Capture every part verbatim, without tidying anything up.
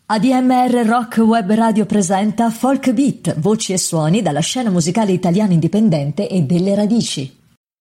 A D M R Rock Web Radio presenta Folk Beat, voci e suoni dalla scena musicale italiana indipendente e delle radici.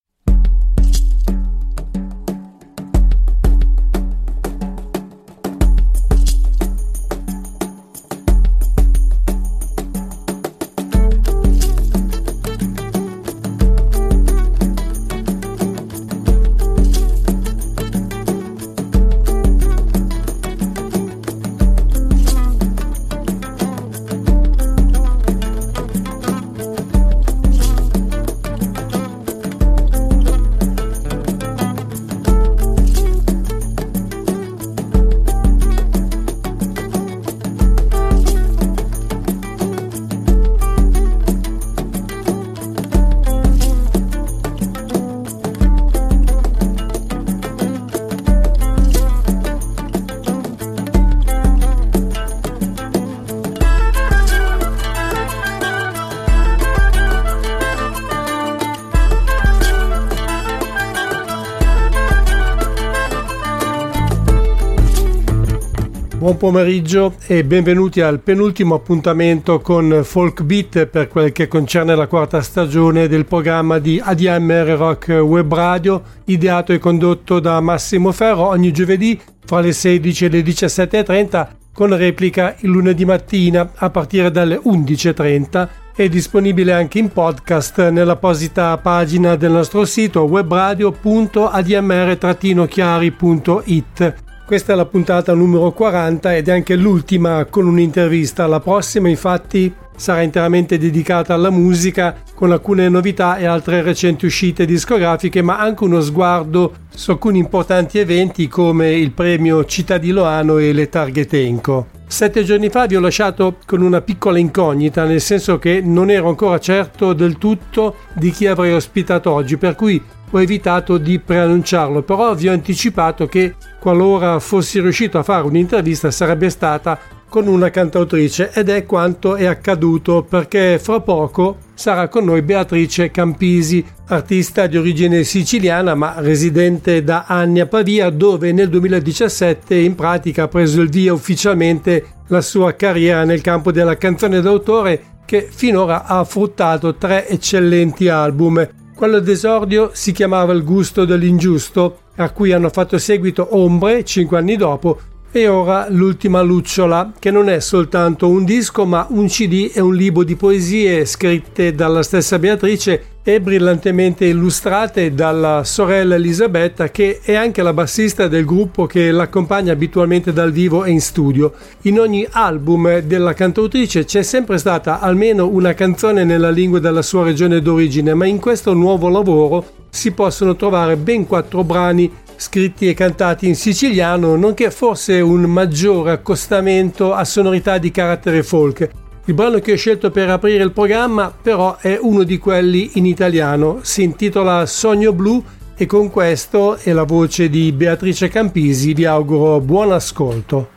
Buon pomeriggio e benvenuti al penultimo appuntamento con Folk Beat per quel che concerne la quarta stagione del programma di A D M R Rock Web Radio, ideato e condotto da Massimo Ferro ogni giovedì fra le sedici e le diciassette e trenta, con replica il lunedì mattina a partire dalle undici e trenta. È disponibile anche in podcast nell'apposita pagina del nostro sito webradio punto a d m r chiari punto i t. Questa è la puntata numero quaranta ed è anche l'ultima con un'intervista. La prossima infatti sarà interamente dedicata alla musica, con alcune novità e altre recenti uscite discografiche, ma anche uno sguardo su alcuni importanti eventi come il premio Città di Loano e le Targhe Tenco. Sette giorni fa vi ho lasciato con una piccola incognita, nel senso che non ero ancora certo del tutto di chi avrei ospitato oggi, per cui ho evitato di preannunciarlo, però vi ho anticipato che qualora fossi riuscito a fare un'intervista sarebbe stata con una cantautrice, ed è quanto è accaduto, perché fra poco sarà con noi Beatrice Campisi, artista di origine siciliana ma residente da anni a Pavia, dove nel duemiladiciassette in pratica ha preso il via ufficialmente la sua carriera nel campo della canzone d'autore, che finora ha fruttato tre eccellenti album. Quello d'esordio si chiamava Il gusto dell'ingiusto, a cui hanno fatto seguito Ombre cinque anni dopo, e ora L'ultima lucciola, che non è soltanto un disco ma un C D e un libro di poesie scritte dalla stessa Beatrice e brillantemente illustrate dalla sorella Elisabetta, che è anche la bassista del gruppo che l'accompagna abitualmente dal vivo e in studio. In ogni album della cantautrice c'è sempre stata almeno una canzone nella lingua della sua regione d'origine, ma in questo nuovo lavoro si possono trovare ben quattro brani scritti e cantati in siciliano, nonché forse un maggiore accostamento a sonorità di carattere folk. Il brano che ho scelto per aprire il programma però è uno di quelli in italiano, si intitola Sogno blu e con questo e la voce di Beatrice Campisi vi auguro buon ascolto.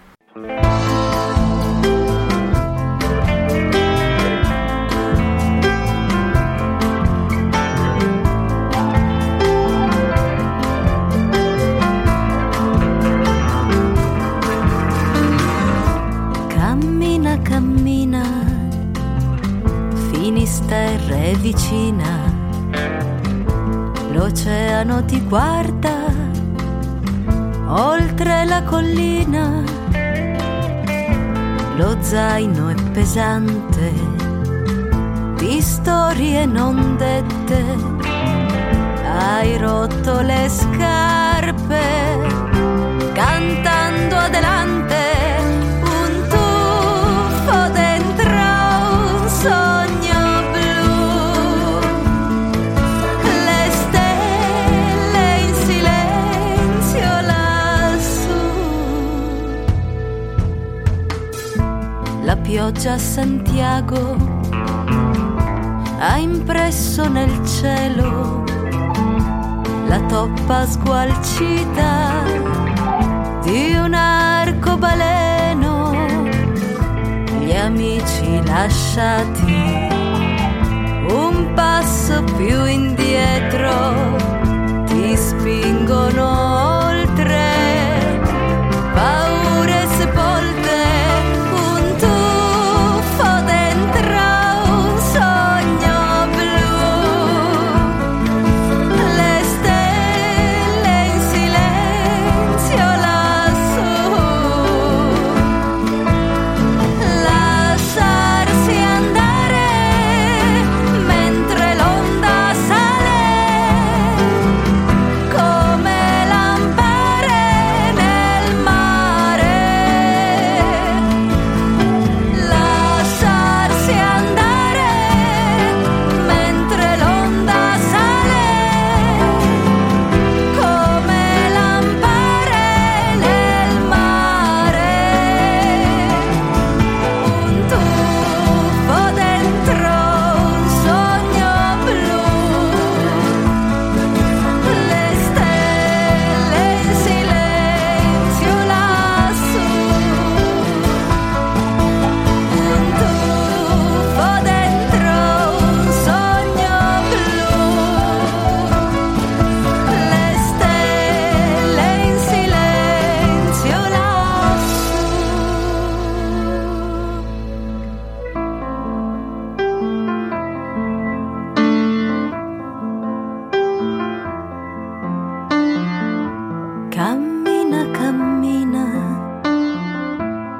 Terra vicina, l'oceano ti guarda oltre la collina, lo zaino è pesante di storie non dette, hai rotto le scarpe cantando adelante, un tuffo dentro un sogno. La pioggia a Santiago ha impresso nel cielo la toppa sgualcita di un arcobaleno, gli amici lasciati un passo più indietro ti spingono oltre paure sepolte.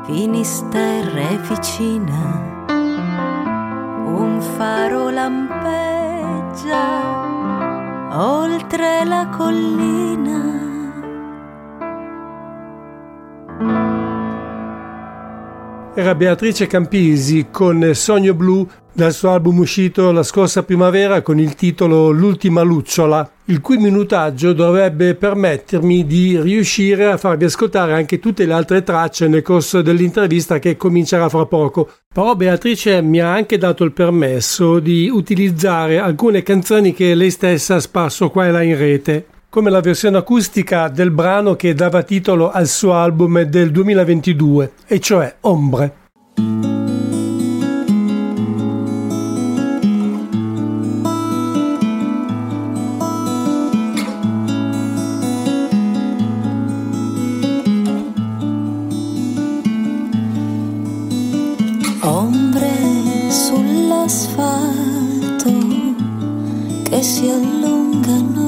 Finisterre vicina, un faro lampeggia oltre la collina. Era Beatrice Campisi con Sogno Blu dal suo album uscito la scorsa primavera con il titolo L'ultima lucciola, il cui minutaggio dovrebbe permettermi di riuscire a farvi ascoltare anche tutte le altre tracce nel corso dell'intervista che comincerà fra poco. Però Beatrice mi ha anche dato il permesso di utilizzare alcune canzoni che lei stessa ha sparso qua e là in rete, come la versione acustica del brano che dava titolo al suo album del duemilaventidue, e cioè Ombre. Ombre sull'asfalto che si allungano,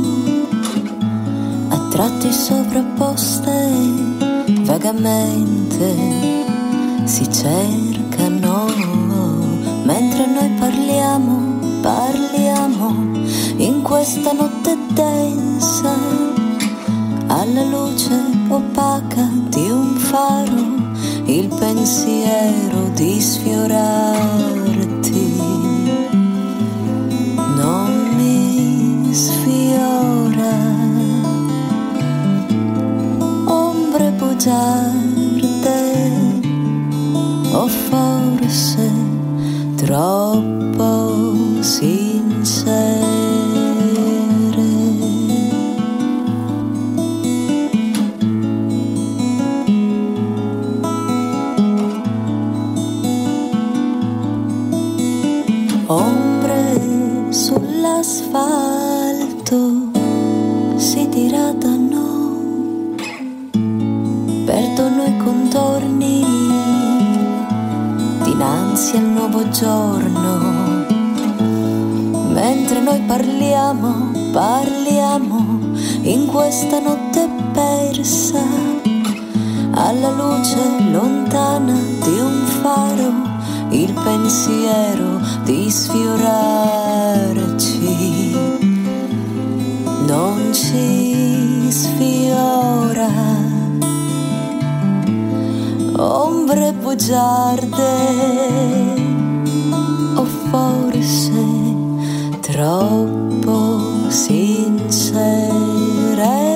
tratti sovrapposte, vagamente si cercano, mentre noi parliamo, parliamo in questa notte densa, alla luce opaca di un faro, il pensiero di sfiorarti non mi sfiora. Bugiarde, o forse troppo sincere. Ombre sull'asfalto si diradano, perdono i contorni dinanzi al nuovo giorno, mentre noi parliamo, parliamo in questa notte persa, alla luce lontana di un faro, il pensiero di sfiorarci non ci sfiora. Ombre bugiarde, o forse troppo sincere.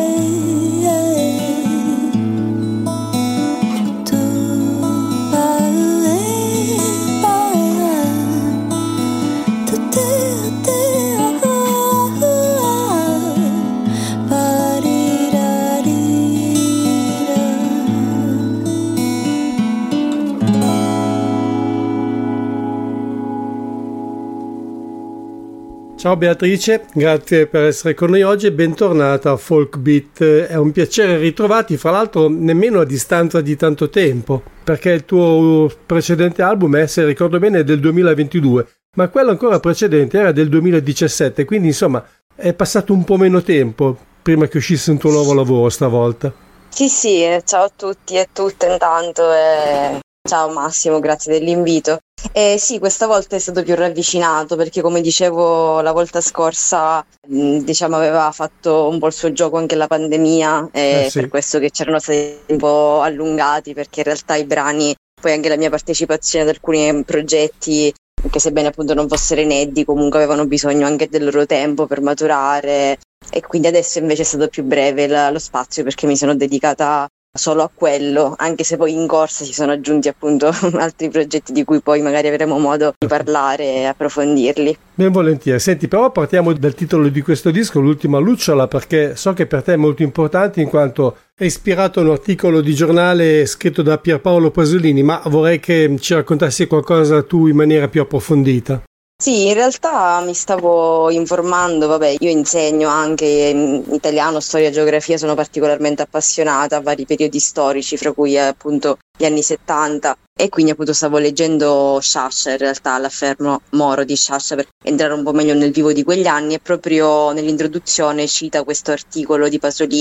Ciao Beatrice, grazie per essere con noi oggi e bentornata a Folk Beat. È un piacere ritrovarti, fra l'altro nemmeno a distanza di tanto tempo, perché il tuo precedente album è, se ricordo bene, è del duemilaventidue, ma quello ancora precedente era del duemiladiciassette, quindi insomma è passato un po' meno tempo prima che uscisse un tuo nuovo lavoro stavolta. Sì, sì, ciao a tutti e tutte intanto e ciao Massimo, grazie dell'invito. Eh, sì, questa volta è stato più ravvicinato perché, come dicevo la volta scorsa, mh, diciamo aveva fatto un po' il suo gioco anche la pandemia e eh sì. Per questo che c'erano stati un po' allungati, perché in realtà i brani, poi anche la mia partecipazione ad alcuni progetti, che sebbene appunto non fossero inediti, comunque avevano bisogno anche del loro tempo per maturare, e quindi adesso invece è stato più breve la, lo spazio, perché mi sono dedicata solo a quello, anche se poi in corsa si sono aggiunti appunto altri progetti di cui poi magari avremo modo di parlare e approfondirli. Ben volentieri. Senti, però partiamo dal titolo di questo disco, L'ultima lucciola, perché so che per te è molto importante in quanto è ispirato a un articolo di giornale scritto da Pierpaolo Pasolini, ma vorrei che ci raccontassi qualcosa tu in maniera più approfondita. Sì, in realtà mi stavo informando, vabbè, io insegno anche in italiano, storia e geografia, sono particolarmente appassionata a vari periodi storici, fra cui appunto gli anni settanta, e quindi appunto stavo leggendo Sciascia, in realtà l'affermo Moro di Sciascia, per entrare un po' meglio nel vivo di quegli anni, e proprio nell'introduzione cita questo articolo di Pasolini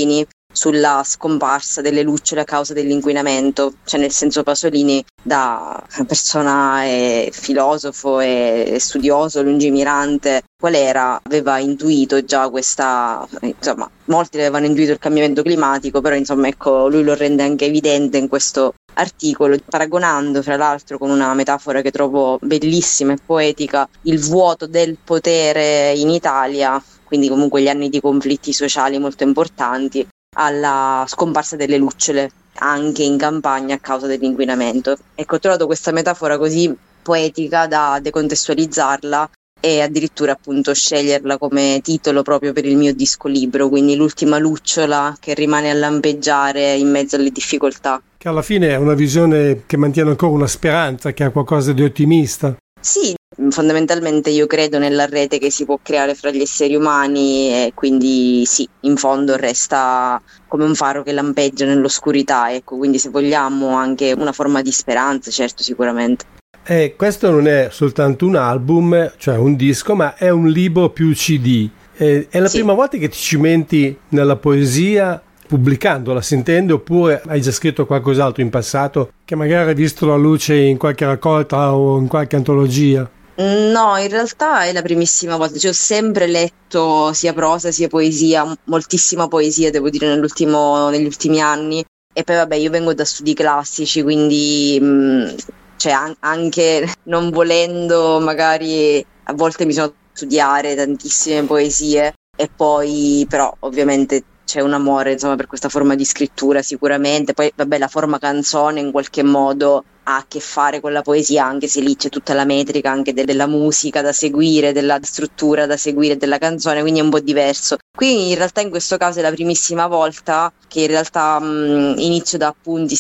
sulla scomparsa delle lucciole a causa dell'inquinamento, cioè nel senso Pasolini, da persona e filosofo e studioso lungimirante qual era, aveva intuito già questa, insomma molti avevano intuito il cambiamento climatico, però insomma ecco lui lo rende anche evidente in questo articolo, paragonando fra l'altro con una metafora che trovo bellissima e poetica il vuoto del potere in Italia, quindi comunque gli anni di conflitti sociali molto importanti, alla scomparsa delle lucciole anche in campagna a causa dell'inquinamento. Ecco, ho trovato questa metafora così poetica da decontestualizzarla e addirittura appunto sceglierla come titolo proprio per il mio disco libro, quindi l'ultima lucciola che rimane a lampeggiare in mezzo alle difficoltà. Che alla fine è una visione che mantiene ancora una speranza, che ha qualcosa di ottimista. Sì, fondamentalmente io credo nella rete che si può creare fra gli esseri umani e quindi sì, in fondo resta come un faro che lampeggia nell'oscurità, ecco, quindi se vogliamo anche una forma di speranza, certo, sicuramente. E questo non è soltanto un album, cioè un disco, ma è un libro più C D. E, è la sì. prima volta che ti cimenti nella poesia pubblicandola, si intende, oppure hai già scritto qualcos'altro in passato che magari hai visto la luce in qualche raccolta o in qualche antologia? No, in realtà è la primissima volta, cioè ho sempre letto sia prosa sia poesia, moltissima poesia devo dire nell'ultimo, negli ultimi anni, e poi vabbè io vengo da studi classici, quindi mh, cioè an- anche non volendo magari a volte mi sono studiare tantissime poesie e poi però ovviamente c'è un amore insomma per questa forma di scrittura sicuramente, poi vabbè la forma canzone in qualche modo ha a che fare con la poesia, anche se lì c'è tutta la metrica anche de- della musica da seguire, della struttura da seguire della canzone, quindi è un po' diverso. Qui in realtà in questo caso è la primissima volta che in realtà mh, inizio da appunti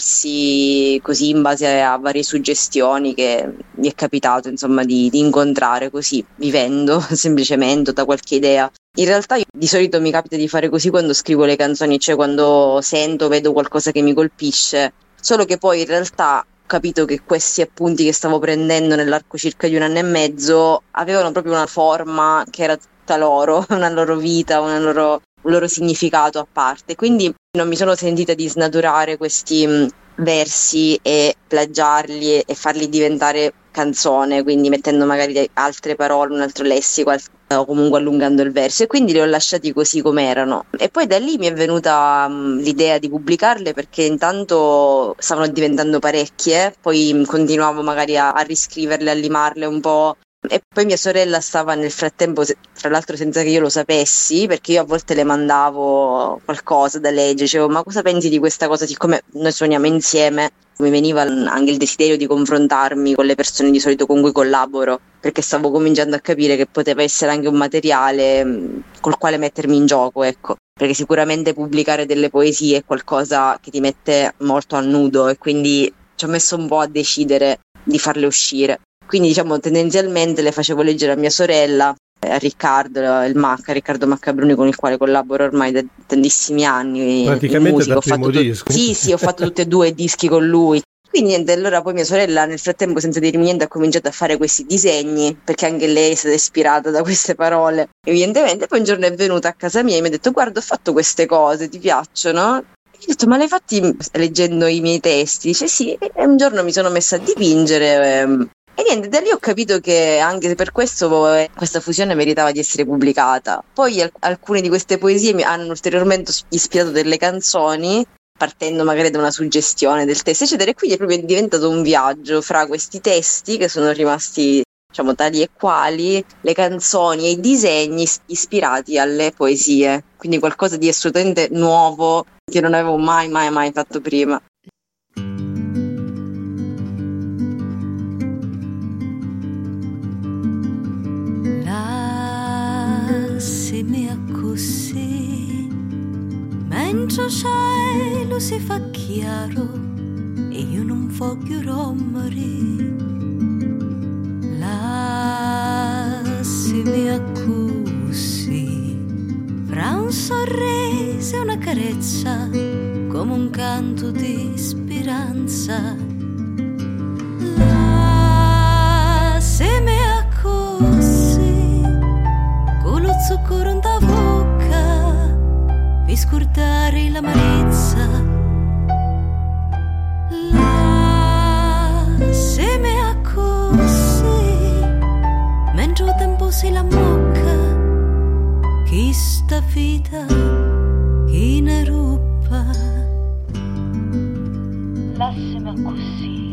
sparsi così in base a varie suggestioni che mi è capitato insomma di, di incontrare così vivendo semplicemente da qualche idea. In realtà io, di solito mi capita di fare così quando scrivo le canzoni, cioè quando sento, vedo qualcosa che mi colpisce, solo che poi in realtà ho capito che questi appunti che stavo prendendo nell'arco circa di un anno e mezzo avevano proprio una forma che era tutta loro, una loro vita, una loro, un loro significato a parte, quindi non mi sono sentita di snaturare questi mh, versi e plagiarli e, e farli diventare canzone, quindi mettendo magari altre parole, un altro lessico o comunque allungando il verso, e quindi li ho lasciati così come erano. E poi da lì mi è venuta um, l'idea di pubblicarle, perché intanto stavano diventando parecchie, poi continuavo magari a, a riscriverle, a limarle un po'. E poi mia sorella stava nel frattempo, tra l'altro senza che io lo sapessi, perché io a volte le mandavo qualcosa da leggere, dicevo ma cosa pensi di questa cosa, siccome noi suoniamo insieme mi veniva anche il desiderio di confrontarmi con le persone di solito con cui collaboro, perché stavo cominciando a capire che poteva essere anche un materiale col quale mettermi in gioco, ecco, perché sicuramente pubblicare delle poesie è qualcosa che ti mette molto a nudo e quindi ci ho messo un po' a decidere di farle uscire. Quindi diciamo tendenzialmente le facevo leggere a mia sorella, a Riccardo, il Macca, Riccardo Maccabruni, con il quale collaboro ormai da tantissimi anni. Praticamente in musica. dal Ho primo fatto tu- disco. Sì, sì, ho fatto tutti e due i dischi con lui. Quindi niente, allora poi mia sorella nel frattempo senza dirmi niente ha cominciato a fare questi disegni, perché anche lei è stata ispirata da queste parole, evidentemente. Poi un giorno è venuta a casa mia e mi ha detto guarda ho fatto queste cose, ti piacciono? E io ho detto ma le hai fatti leggendo i miei testi? Dice sì, e un giorno mi sono messa a dipingere ehm, e niente, da lì ho capito che anche per questo eh, questa fusione meritava di essere pubblicata. Poi alc- alcune di queste poesie mi hanno ulteriormente ispirato delle canzoni, partendo magari da una suggestione del testo, eccetera, e quindi è proprio diventato un viaggio fra questi testi che sono rimasti, diciamo, tali e quali, le canzoni e i disegni ispirati alle poesie. Quindi qualcosa di assolutamente nuovo che non avevo mai, mai, mai fatto prima. Mentre il cielo si fa chiaro e io non voglio morire, lassimi così, fra un sorriso e una carezza, come un canto di speranza. Lassimi così, con lo zucchero in bocca, per scordare l'amarezza. La semea così, mentre il tempo si la mocca, chi sta vita chi ne rupa. La semea così,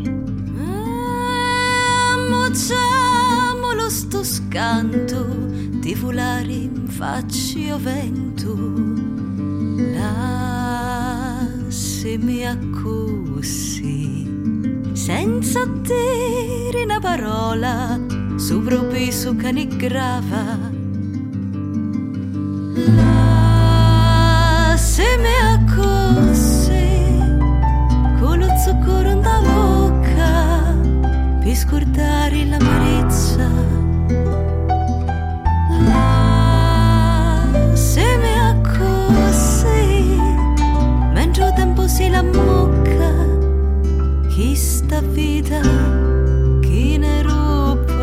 ammocciamolo sto scanto di volare in faccia o vento. La semea così, senza dire una parola, su proprio su canigrava. La semea così, con lo zucchero in da bocca, per scordare l'amarezza. La semea così, mentre il tempo si la mucca, chi sta vita chi ne ruba.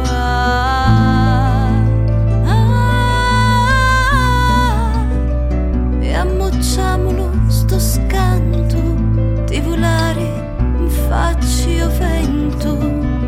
Ah, e ammocciamolo sto scanto di volare in faccia o vento.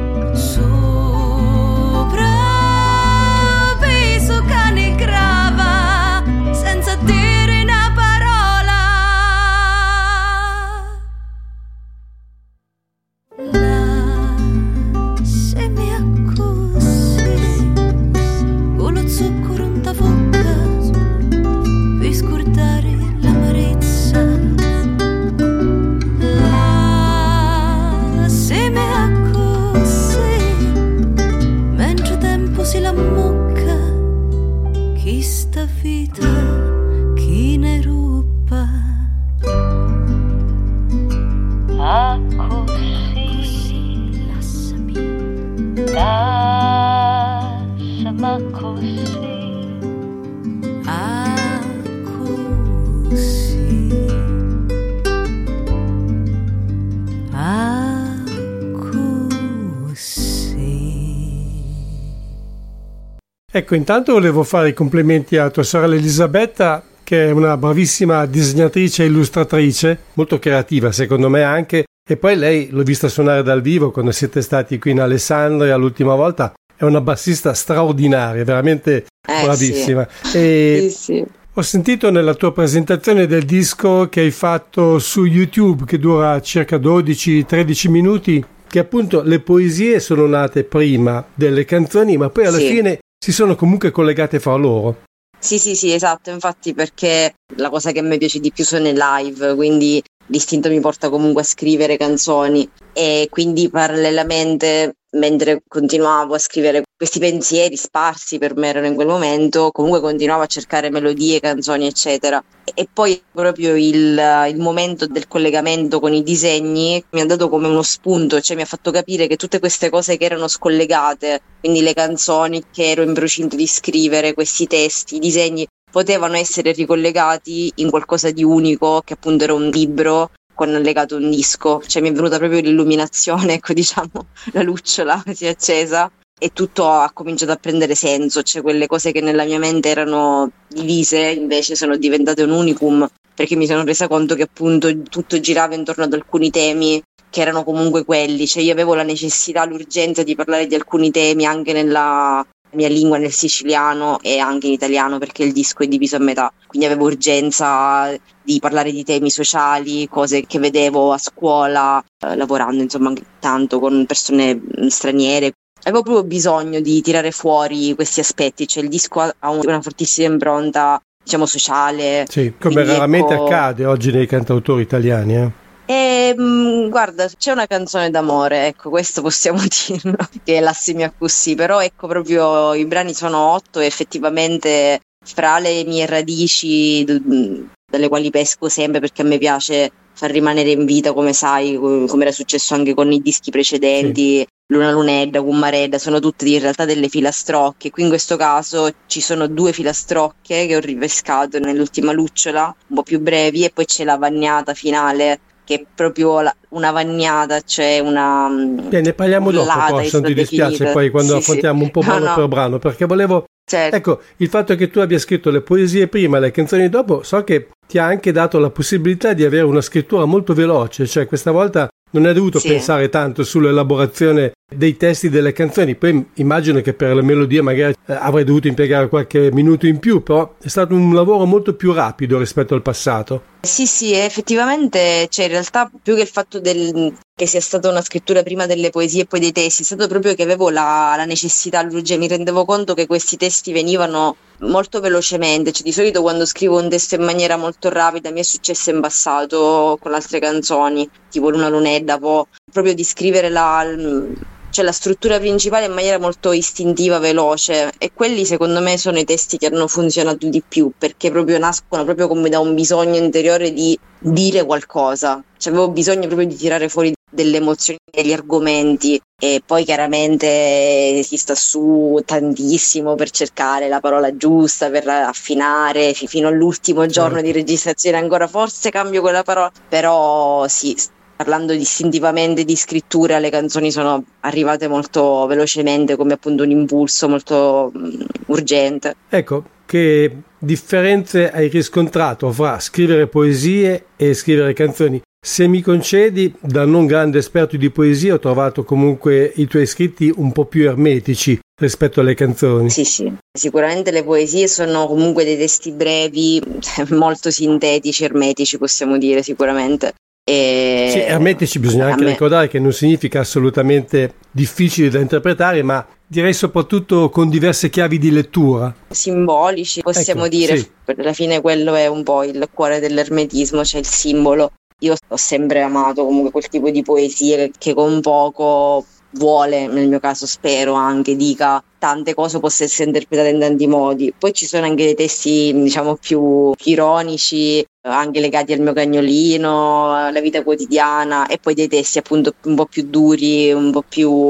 Ecco, intanto volevo fare i complimenti a tua sorella Elisabetta, che è una bravissima disegnatrice e illustratrice, molto creativa secondo me anche, e poi lei l'ho vista suonare dal vivo quando siete stati qui in Alessandria l'ultima volta, è una bassista straordinaria, veramente eh, bravissima. Sì. E sì, sì. Ho sentito nella tua presentazione del disco che hai fatto su YouTube, che dura circa dodici tredici minuti, che appunto le poesie sono nate prima delle canzoni, ma poi alla sì. fine si sono comunque collegate fra loro. Sì, sì, sì, esatto, infatti perché la cosa che a me piace di più sono i live, quindi l'istinto mi porta comunque a scrivere canzoni e quindi parallelamente, mentre continuavo a scrivere questi pensieri sparsi per me erano in quel momento, comunque continuavo a cercare melodie, canzoni eccetera, e poi proprio il, il momento del collegamento con i disegni mi ha dato come uno spunto, cioè mi ha fatto capire che tutte queste cose che erano scollegate, quindi le canzoni che ero in procinto di scrivere, questi testi, i disegni, potevano essere ricollegati in qualcosa di unico, che appunto era un libro con legato un disco, cioè mi è venuta proprio l'illuminazione, ecco, diciamo, la lucciola si è accesa e tutto ha cominciato a prendere senso, cioè quelle cose che nella mia mente erano divise invece sono diventate un unicum, perché mi sono resa conto che appunto tutto girava intorno ad alcuni temi che erano comunque quelli, cioè io avevo la necessità, l'urgenza di parlare di alcuni temi anche nella mia lingua, nel siciliano e anche in italiano, perché il disco è diviso a metà, quindi avevo urgenza di parlare di temi sociali, cose che vedevo a scuola, eh, lavorando insomma anche tanto con persone straniere. Avevo proprio bisogno di tirare fuori questi aspetti, cioè il disco ha una fortissima impronta, diciamo, sociale. Sì, come raramente ecco... accade oggi nei cantautori italiani, eh? E mh, guarda, c'è una canzone d'amore, ecco, questo possiamo dirlo, che è La Semea così, però ecco proprio i brani sono otto e effettivamente fra le mie radici d- dalle quali pesco sempre, perché a me piace far rimanere in vita, come sai, come era successo anche con i dischi precedenti, sì. Luna Lunedda, Gummaredda, sono tutte in realtà delle filastrocche. Qui in questo caso ci sono due filastrocche che ho ripescato nell'ultima lucciola, un po' più brevi, e poi c'è la vagnata finale che è proprio la, una vagnata, cioè una... Beh, ne parliamo dopo, poi, se non ti dispiace, definita. Poi quando sì, affrontiamo sì. un po' brano no, no. per brano, perché volevo... Certo. Ecco, il fatto che tu abbia scritto le poesie prima e le canzoni dopo, so che ti ha anche dato la possibilità di avere una scrittura molto veloce, cioè questa volta non hai dovuto sì. pensare tanto sull'elaborazione dei testi delle canzoni. Poi immagino che per le melodie magari eh, avrei dovuto impiegare qualche minuto in più, però è stato un lavoro molto più rapido rispetto al passato. Sì, sì, effettivamente, cioè in realtà più che il fatto del, che sia stata una scrittura prima delle poesie e poi dei testi, è stato proprio che avevo la, la necessità, cioè, mi rendevo conto che questi testi venivano molto velocemente, cioè di solito quando scrivo un testo in maniera molto rapida, mi è successo in passato con altre canzoni, tipo Luna Lunedda, poi proprio di scrivere la... cioè la struttura principale in maniera molto istintiva, veloce, e quelli secondo me sono i testi che hanno funzionato di più, perché proprio nascono proprio come da un bisogno interiore di dire qualcosa, cioè avevo bisogno proprio di tirare fuori delle emozioni, degli argomenti, e poi chiaramente si sta su tantissimo per cercare la parola giusta, per affinare fino all'ultimo giorno di registrazione, ancora forse cambio quella parola, però sì, parlando distintivamente di scrittura, le canzoni sono arrivate molto velocemente, come appunto un impulso molto um, urgente. Ecco, che differenze hai riscontrato fra scrivere poesie e scrivere canzoni? Se mi concedi, da non grande esperto di poesia, ho trovato comunque i tuoi scritti un po' più ermetici rispetto alle canzoni. Sì, sì. Sicuramente le poesie sono comunque dei testi brevi, molto sintetici, ermetici, possiamo dire sicuramente. E sì, ermetici bisogna anche me... ricordare che non significa assolutamente difficili da interpretare, ma direi soprattutto con diverse chiavi di lettura. Simbolici, possiamo ecco, dire. Sì. Alla fine quello è un po' il cuore dell'ermetismo, cioè il simbolo. Io ho sempre amato comunque quel tipo di poesie che, che con poco vuole, nel mio caso spero anche, dica tante cose, possa essere interpretate in tanti modi. Poi ci sono anche dei testi diciamo più ironici, anche legati al mio cagnolino, alla vita quotidiana, e poi dei testi appunto un po' più duri, un po'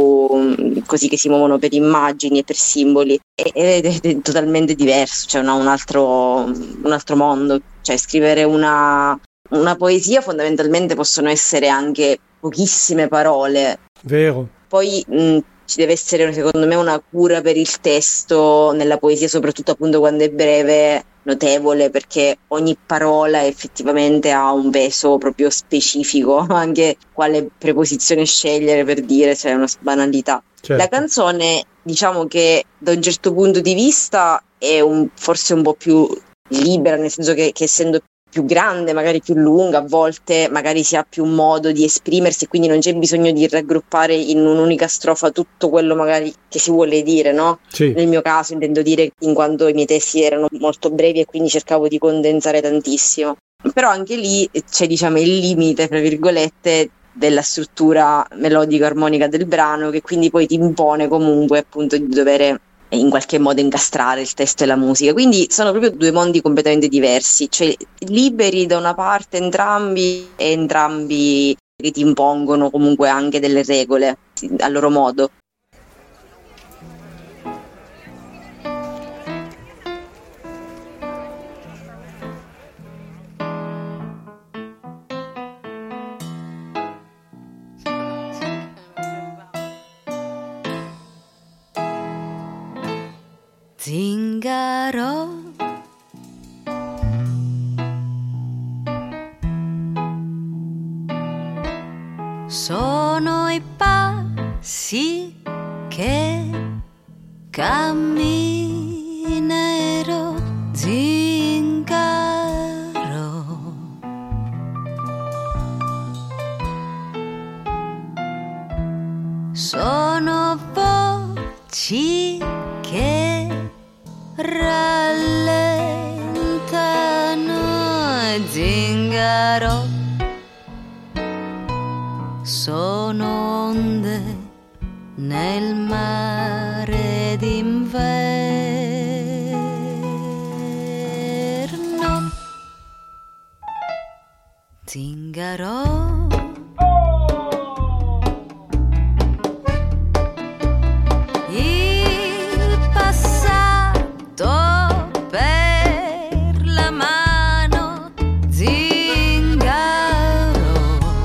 più così, che si muovono per immagini e per simboli, ed è, è totalmente diverso, cioè un altro, un altro mondo. Cioè scrivere una, una poesia fondamentalmente possono essere anche pochissime parole. Vero. Poi mh, ci deve essere secondo me una cura per il testo nella poesia, soprattutto appunto quando è breve, notevole, perché ogni parola effettivamente ha un peso proprio specifico, anche quale preposizione scegliere per dire, cioè una banalità. Certo. La canzone, diciamo che da un certo punto di vista è un, forse un po' più libera, nel senso che, che essendo più grande, magari più lunga, a volte magari si ha più modo di esprimersi e quindi non c'è bisogno di raggruppare in un'unica strofa tutto quello magari che si vuole dire, no? Sì. Nel mio caso intendo dire in quanto i miei testi erano molto brevi e quindi cercavo di condensare tantissimo. Però anche lì c'è diciamo il limite, tra virgolette, della struttura melodico-armonica del brano, che quindi poi ti impone comunque appunto di dover in qualche modo incastrare il testo e la musica, quindi sono proprio due mondi completamente diversi, cioè liberi da una parte entrambi e entrambi che ti impongono comunque anche delle regole a loro modo. Zingaro, sono i passi che camminerò. Zingaro, sono voci che rallentano. Zingaro, sono onde nel mare d'inverno. Zingaro, per la mano. Zingaro,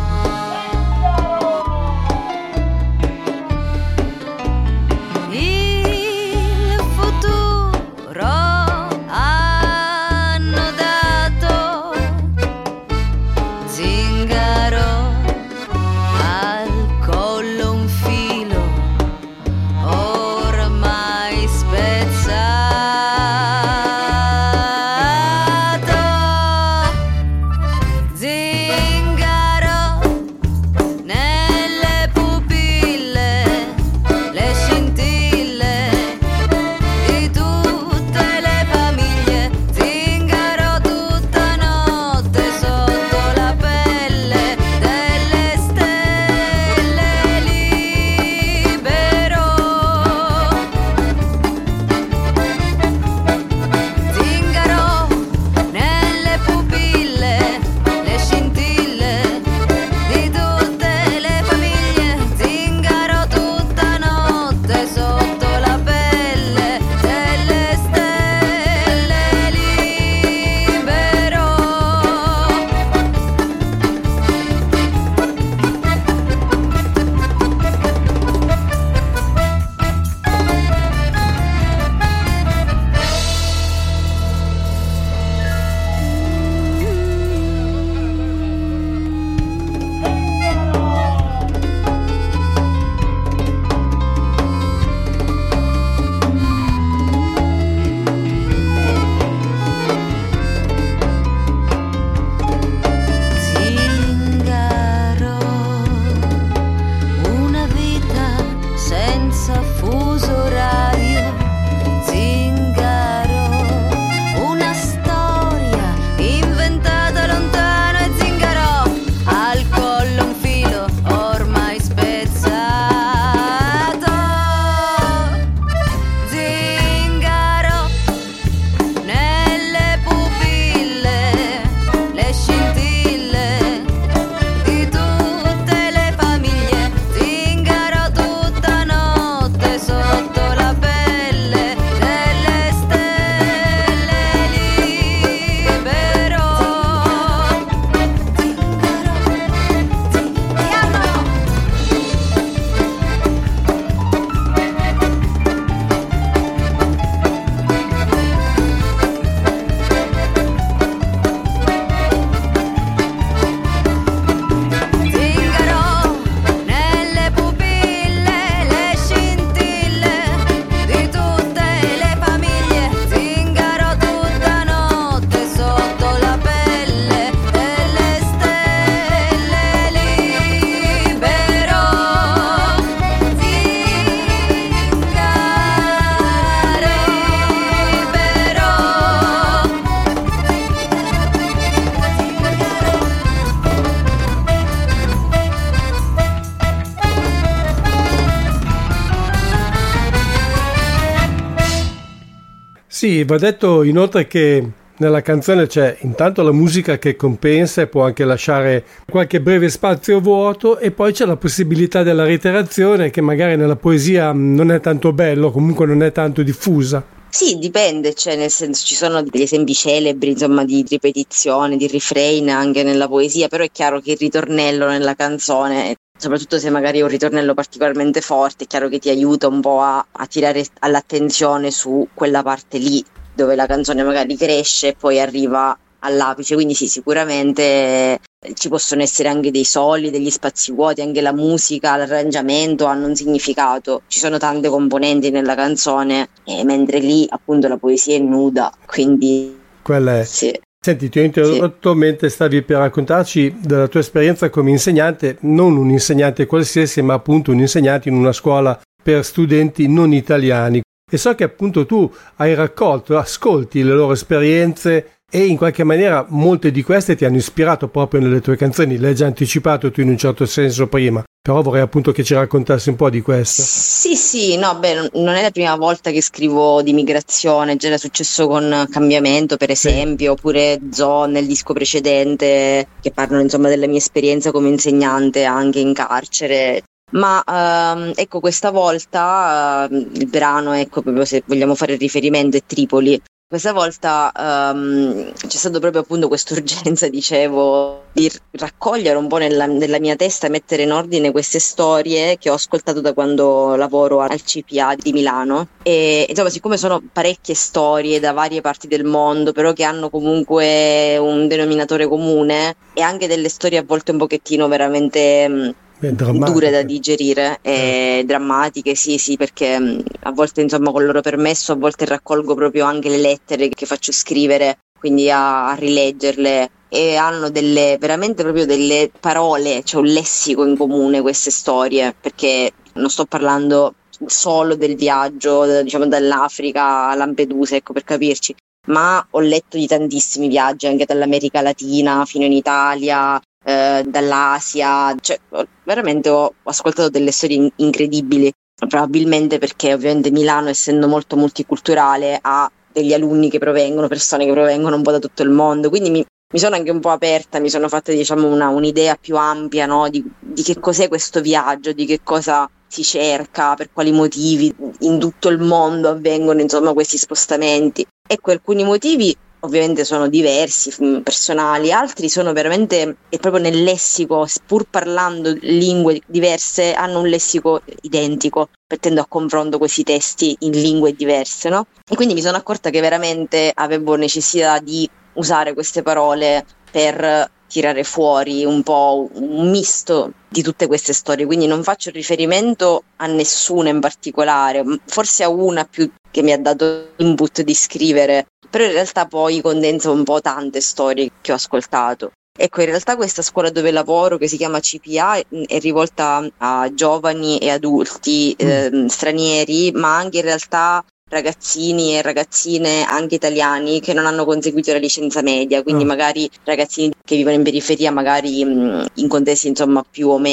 Sì, va detto inoltre che nella canzone c'è intanto la musica che compensa e può anche lasciare qualche breve spazio vuoto, e poi c'è la possibilità della reiterazione che magari nella poesia non è tanto bello, comunque non è tanto diffusa. Sì, dipende, cioè nel senso ci sono degli esempi celebri, insomma, di ripetizione, di refrain anche nella poesia, però è chiaro che il ritornello nella canzone, soprattutto se magari è un ritornello particolarmente forte, è chiaro che ti aiuta un po' a, a tirare all'attenzione su quella parte lì, dove la canzone magari cresce e poi arriva all'apice, quindi sì, sicuramente ci possono essere anche dei soli, degli spazi vuoti, anche la musica, l'arrangiamento hanno un significato, ci sono tante componenti nella canzone, eh, mentre lì appunto la poesia è nuda, quindi quella è. Sì. Senti, ti ho interrotto sì. mentre stavi per raccontarci della tua esperienza come insegnante, non un insegnante qualsiasi, ma appunto un insegnante in una scuola per studenti non italiani. E so che appunto tu hai raccolto, ascolti le loro esperienze e in qualche maniera molte di queste ti hanno ispirato proprio nelle tue canzoni. L'hai già anticipato tu in un certo senso prima, però vorrei appunto che ci raccontassi un po' di questo. Sì, sì, no, beh, non è la prima volta che scrivo di migrazione, già era successo con Cambiamento per esempio, sì. Oppure Zone, il disco precedente, che parlano insomma della mia esperienza come insegnante anche in carcere. Ma ehm, ecco, questa volta eh, il brano, ecco, proprio se vogliamo fare riferimento, è Tripoli. Questa volta ehm, c'è stato proprio appunto questa urgenza, dicevo, di raccogliere un po' nella, nella mia testa, mettere in ordine queste storie che ho ascoltato da quando lavoro al C P A di Milano. E insomma, siccome sono parecchie storie da varie parti del mondo, però che hanno comunque un denominatore comune, e anche delle storie a volte un pochettino veramente dure da digerire e eh. drammatiche, sì sì, perché mh, a volte insomma con il loro permesso a volte raccolgo proprio anche le lettere che faccio scrivere, quindi a, a rileggerle, e hanno delle veramente proprio delle parole, cioè un lessico in comune queste storie, perché non sto parlando solo del viaggio, diciamo dall'Africa a Lampedusa, ecco, per capirci, ma ho letto di tantissimi viaggi anche dall'America Latina fino in Italia, Eh, dall'Asia, cioè veramente ho ascoltato delle storie incredibili, probabilmente perché ovviamente Milano, essendo molto multiculturale, ha degli alunni che provengono, persone che provengono un po' da tutto il mondo, quindi mi, mi sono anche un po' aperta, mi sono fatta diciamo una, un'idea più ampia, no, di, di che cos'è questo viaggio, di che cosa si cerca, per quali motivi in tutto il mondo avvengono insomma questi spostamenti. Ecco, alcuni motivi ovviamente sono diversi, personali, altri sono veramente, è proprio nel lessico, pur parlando lingue diverse, hanno un lessico identico, mettendo a confronto questi testi in lingue diverse, no? E quindi mi sono accorta che veramente avevo necessità di usare queste parole per tirare fuori un po' un misto di tutte queste storie, quindi non faccio riferimento a nessuna in particolare, forse a una più che mi ha dato input di scrivere, però in realtà poi condenso un po' tante storie che ho ascoltato. Ecco, in realtà questa scuola dove lavoro, che si chiama C P A, è rivolta a giovani e adulti eh, stranieri, ma anche in realtà ragazzini e ragazzine anche italiani che non hanno conseguito la licenza media, quindi oh. magari ragazzini che vivono in periferia, magari mh, in contesti insomma più o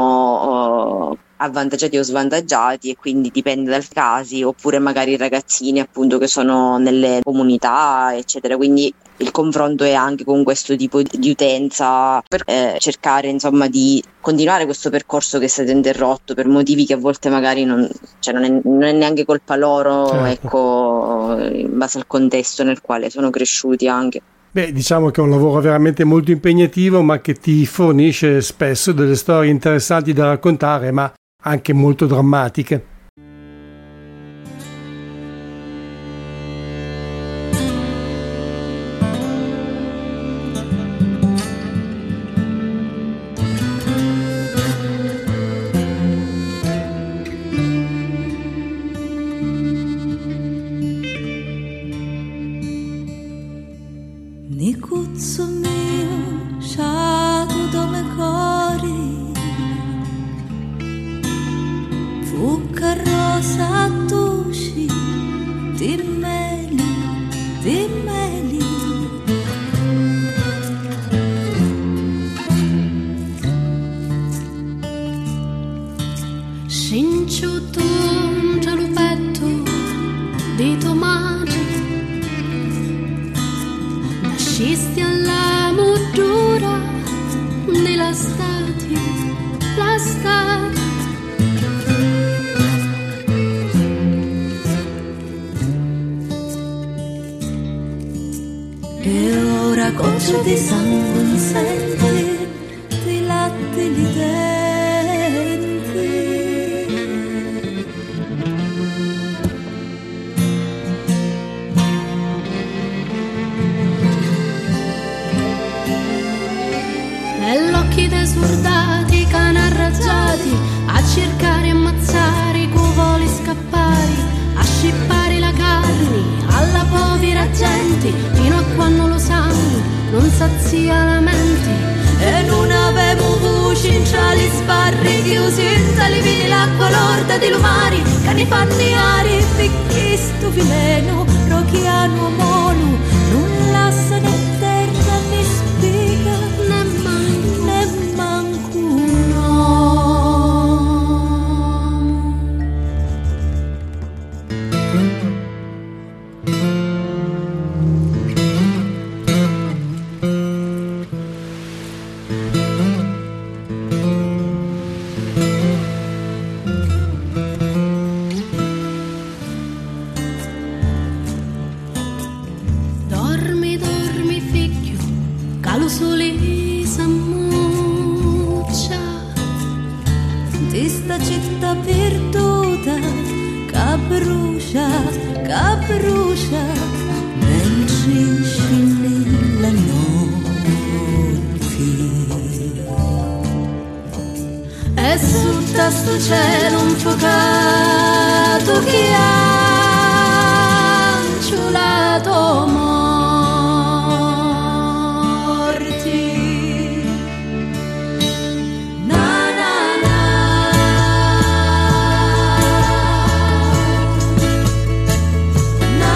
meno uh, avvantaggiati o svantaggiati, e quindi dipende dal casi, oppure magari ragazzini appunto che sono nelle comunità eccetera, quindi il confronto è anche con questo tipo di utenza per eh, cercare insomma di continuare questo percorso che è stato interrotto per motivi che a volte magari non, cioè non, è, non è neanche colpa loro, certo. Ecco, in base al contesto nel quale sono cresciuti anche. Beh, diciamo che è un lavoro veramente molto impegnativo, ma che ti fornisce spesso delle storie interessanti da raccontare, ma anche molto drammatiche. Nicuzzo mio, sciato dome cori, fu carroza tusci, dimmeli, dimmeli. Scinciuto un cialupetto di tomate, ci stia la murdura della stati, la stati. E ora gocce di sangue in senti, di latte di denti. E l'occhi dei soldati, cani arraggiati, a cercare e ammazzare i cuvoli scappari, a scippare la carne alla povera gente, fino a quando lo sangue non sazia la mente. E non avevo voce in tra gli sbarri chiusi, in tali vini l'acqua lorda di lumari, cani fanni ari, picchi sto fileno, rochiano molu, non lascia né terra né spiga, né manco, né manco no. Sto cielo infuocato che ha ciulato morti. Na na na. Na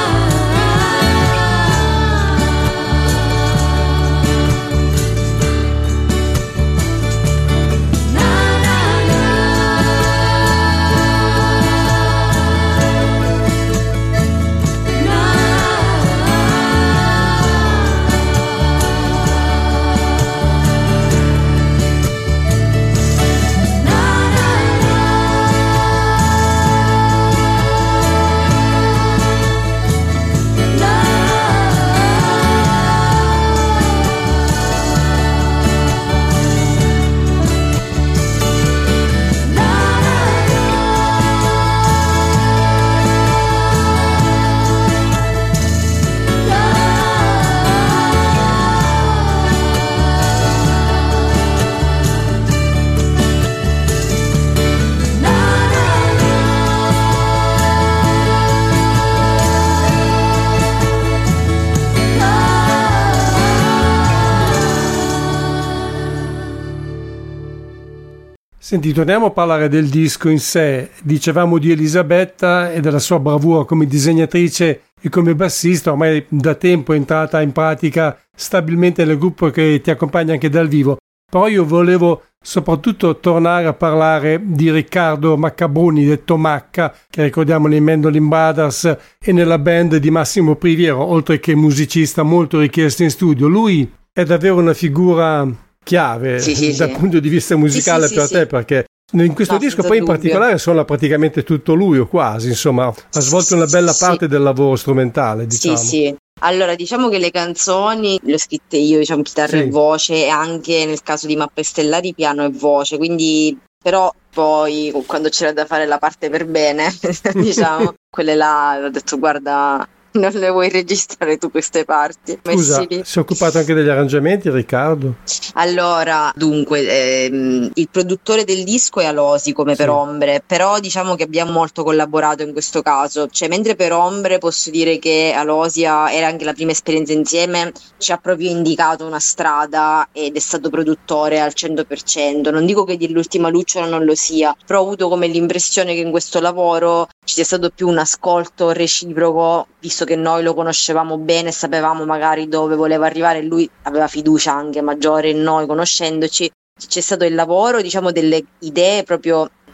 Senti, torniamo a parlare del disco in sé. Dicevamo di Elisabetta e della sua bravura come disegnatrice e come bassista. Ormai da tempo è entrata in pratica stabilmente nel gruppo che ti accompagna anche dal vivo. Però io volevo soprattutto tornare a parlare di Riccardo Maccabruni, detto Macca, che ricordiamo nei Mandolin Brothers e nella band di Massimo Priviero, oltre che musicista molto richiesto in studio. Lui è davvero una figura chiave sì, sì, dal sì. punto di vista musicale sì, sì, per sì, te sì. Perché in questo no, disco poi in dubbio. particolare suona praticamente tutto lui o quasi, insomma ha svolto una bella parte sì. del lavoro strumentale, diciamo. Sì, sì. Allora, diciamo che le canzoni le ho scritte io, diciamo chitarra sì. e voce, e anche nel caso di Mappe Stellari piano e voce, quindi però poi quando c'era da fare la parte per bene diciamo quelle là ho detto guarda, non le vuoi registrare tu queste parti? Scusa, si è occupato anche degli arrangiamenti, Riccardo? Allora, dunque, ehm, il produttore del disco è Alosi come sì. per Ombre, però diciamo che abbiamo molto collaborato in questo caso, cioè mentre per Ombre posso dire che Alosia era anche la prima esperienza insieme, ci ha proprio indicato una strada ed è stato produttore al cento per cento. Non dico che dell'ultima lucciola non lo sia, però ho avuto come l'impressione che in questo lavoro ci sia stato più un ascolto reciproco, visto che noi lo conoscevamo bene, sapevamo magari dove voleva arrivare e lui aveva fiducia anche maggiore in noi conoscendoci. C'è stato il lavoro, diciamo, delle idee proprio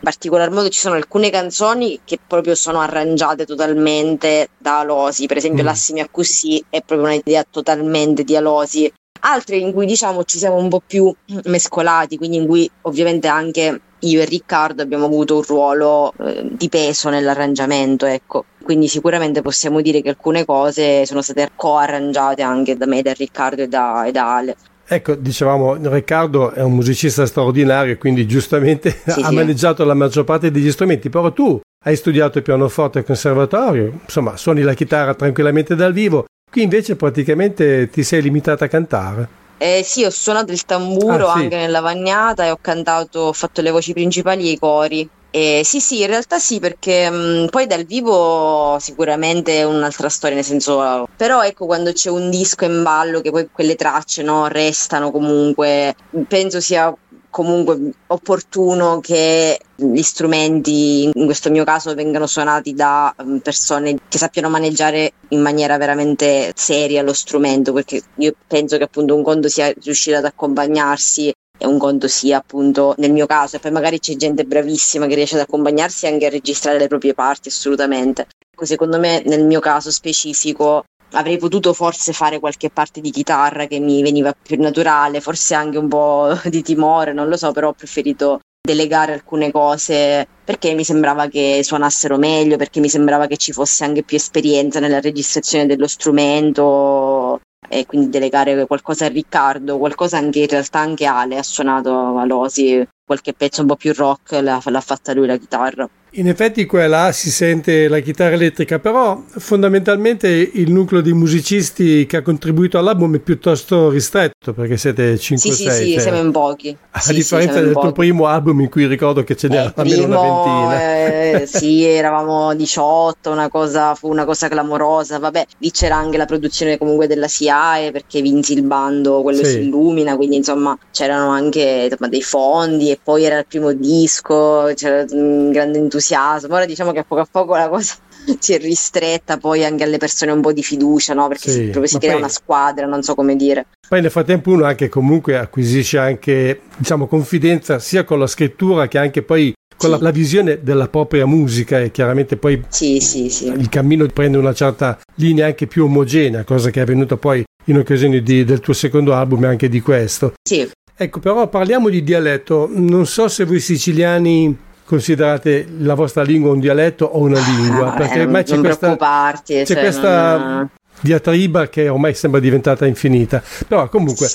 particolar modo ci sono alcune canzoni che proprio sono arrangiate totalmente da Alossi, per esempio mm. Lassimi a Cusì è proprio un'idea totalmente di Alossi, altre in cui diciamo ci siamo un po' più mescolati, quindi in cui ovviamente anche io e Riccardo abbiamo avuto un ruolo eh, di peso nell'arrangiamento, ecco. Quindi sicuramente possiamo dire che alcune cose sono state co-arrangiate anche da me, da Riccardo e da, e da Ale. Ecco, dicevamo, Riccardo è un musicista straordinario, quindi giustamente sì, ha sì. maneggiato la maggior parte degli strumenti, però tu hai studiato il pianoforte al conservatorio, insomma suoni la chitarra tranquillamente dal vivo, qui invece praticamente ti sei limitata a cantare. Eh sì, ho suonato il tamburo ah, sì. anche nella Vagnata e ho cantato, ho fatto le voci principali e i cori. Eh, sì sì, in realtà sì, perché mh, poi dal vivo sicuramente è un'altra storia, nel senso, però ecco, quando c'è un disco in ballo che poi quelle tracce no restano comunque, penso sia comunque opportuno che gli strumenti, in questo mio caso, vengano suonati da persone che sappiano maneggiare in maniera veramente seria lo strumento, perché io penso che appunto un conto sia riuscire ad accompagnarsi e un conto sia appunto nel mio caso, e poi magari c'è gente bravissima che riesce ad accompagnarsi anche a registrare le proprie parti, assolutamente. Secondo me nel mio caso specifico avrei potuto forse fare qualche parte di chitarra che mi veniva più naturale, forse anche un po' di timore, non lo so, però ho preferito delegare alcune cose perché mi sembrava che suonassero meglio, perché mi sembrava che ci fosse anche più esperienza nella registrazione dello strumento, e quindi delegare qualcosa a Riccardo, qualcosa anche in realtà anche Ale ha suonato Alossi, qualche pezzo un po' più rock l'ha, l'ha fatta lui la chitarra. In effetti qua e là si sente la chitarra elettrica, però fondamentalmente il nucleo di musicisti che ha contribuito all'album è piuttosto ristretto, perché siete cinque sei. Sì, sì, sì, cioè, siamo in pochi. A sì, differenza sì, del tuo pochi. primo album in cui ricordo che ce n'era eh, almeno primo, una ventina. Eh, sì, eravamo diciotto, una cosa, fu una cosa clamorosa. Vabbè, lì c'era anche la produzione comunque della S I A E, perché vinsi il bando, quello sì. si illumina, quindi insomma c'erano anche insomma, dei fondi, e poi era il primo disco, c'era un grande entusiasmo. Ora diciamo che a poco a poco la cosa si è ristretta poi anche alle persone un po' di fiducia, no? Perché sì, si, proprio si crea poi, una squadra, non so come dire. Poi nel frattempo uno anche comunque acquisisce anche diciamo confidenza sia con la scrittura che anche poi con sì. la, la visione della propria musica, e chiaramente poi sì, sì, sì. il cammino prende una certa linea anche più omogenea, cosa che è avvenuta poi in occasione di, del tuo secondo album e anche di questo. Sì. Ecco, però parliamo di dialetto. Non so se voi siciliani considerate la vostra lingua un dialetto o una lingua, ah, perché eh, ormai c'è questa, c'è cioè questa non... diatriba che ormai sembra diventata infinita, però comunque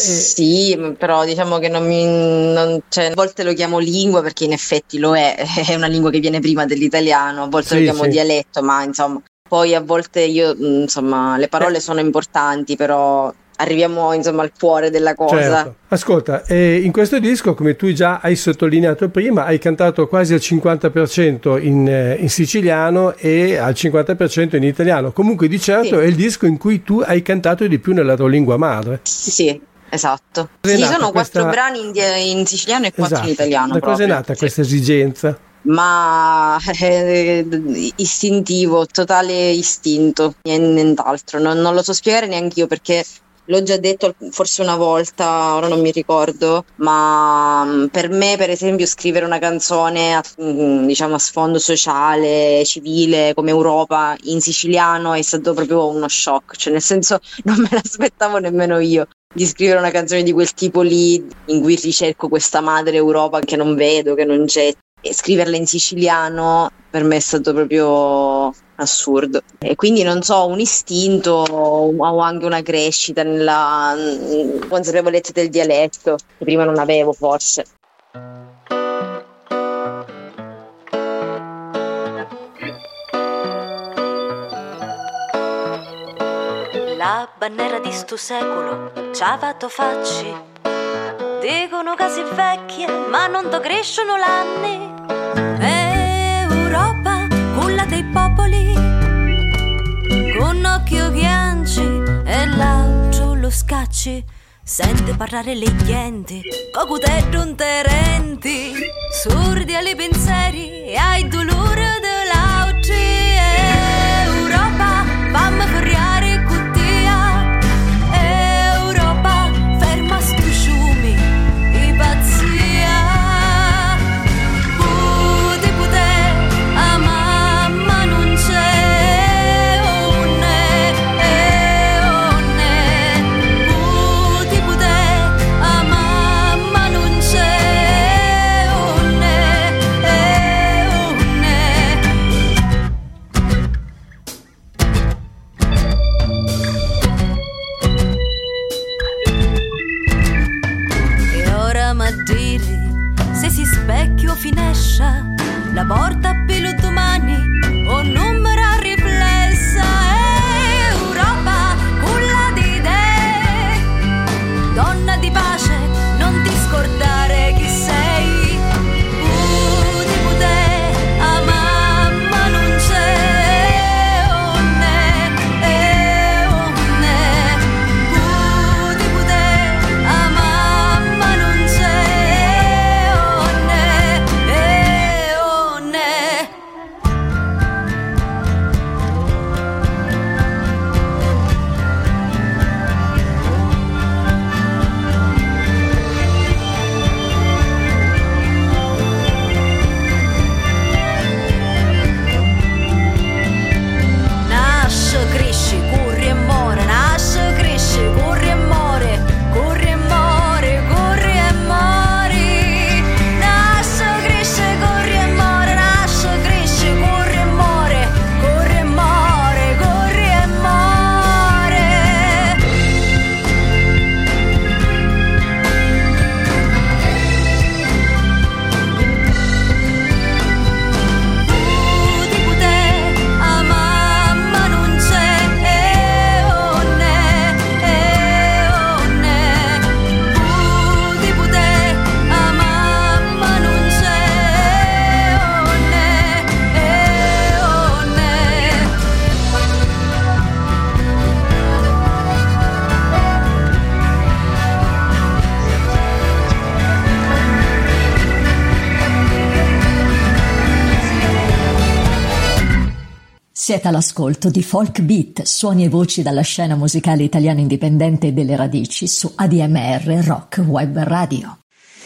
sì, eh... però diciamo che non mi non, cioè, a volte lo chiamo lingua perché in effetti lo è, è una lingua che viene prima dell'italiano, a volte sì, lo chiamo sì. dialetto, ma insomma poi a volte io insomma le parole eh. sono importanti, però arriviamo insomma al cuore della cosa. Certo. Ascolta, eh, in questo disco, come tu già hai sottolineato prima, hai cantato quasi al cinquanta per cento in, eh, in siciliano e al cinquanta per cento in italiano. Comunque di certo sì. è il disco in cui tu hai cantato di più nella tua lingua madre. Sì, esatto. Ci sono questa... quattro brani in, in siciliano e quattro esatto. in italiano. Da cosa è nata sì. questa esigenza? Ma eh, istintivo, totale istinto, nient'altro. Non, non lo so spiegare neanche io, perché l'ho già detto forse una volta, ora non mi ricordo, ma per me per esempio scrivere una canzone a, diciamo a sfondo sociale, civile come Europa in siciliano è stato proprio uno shock, cioè nel senso non me l'aspettavo nemmeno io di scrivere una canzone di quel tipo lì, in cui ricerco questa madre Europa che non vedo, che non c'è, e scriverla in siciliano per me è stato proprio assurdo. E quindi non so, un istinto o anche una crescita nella consapevolezza del dialetto che prima non avevo forse. La bandiera di sto secolo ci ha fatto facci, dicono che si vecchie ma non to crescono l'anni. Europa, culla dei popoli, con occhio ghianci e l'auto lo scacci, sente parlare le gente, cocutello interenti, sordi alle pensieri e ai dolori dell'auto. Europa, fammi corriere cuttia, Europa, ferma stu sciumi, i pazzia. tappi domani o numero riflessa Europa culla di te donna di pace non ti scordare chi sei puti pute a mamma non c'è oh ne eh oh ne puti pute a mamma non c'è oh ne eh oh ne. Nasce, cresci, corri e muore, nasce, cresci, corri e muore, corri e muore, corri e muori. Nasce, cresci, corri e muore, nasce, cresci, corri e muore, corri e muore, corri e muore. Puti pute a mamma non c'è eh oh ne eh oh ne puti pute a mamma non c'è oh ne eh oh ne. Siete all'ascolto di Folk Beat, suoni e voci dalla scena musicale italiana indipendente e delle radici su A D M R Rock Web Radio.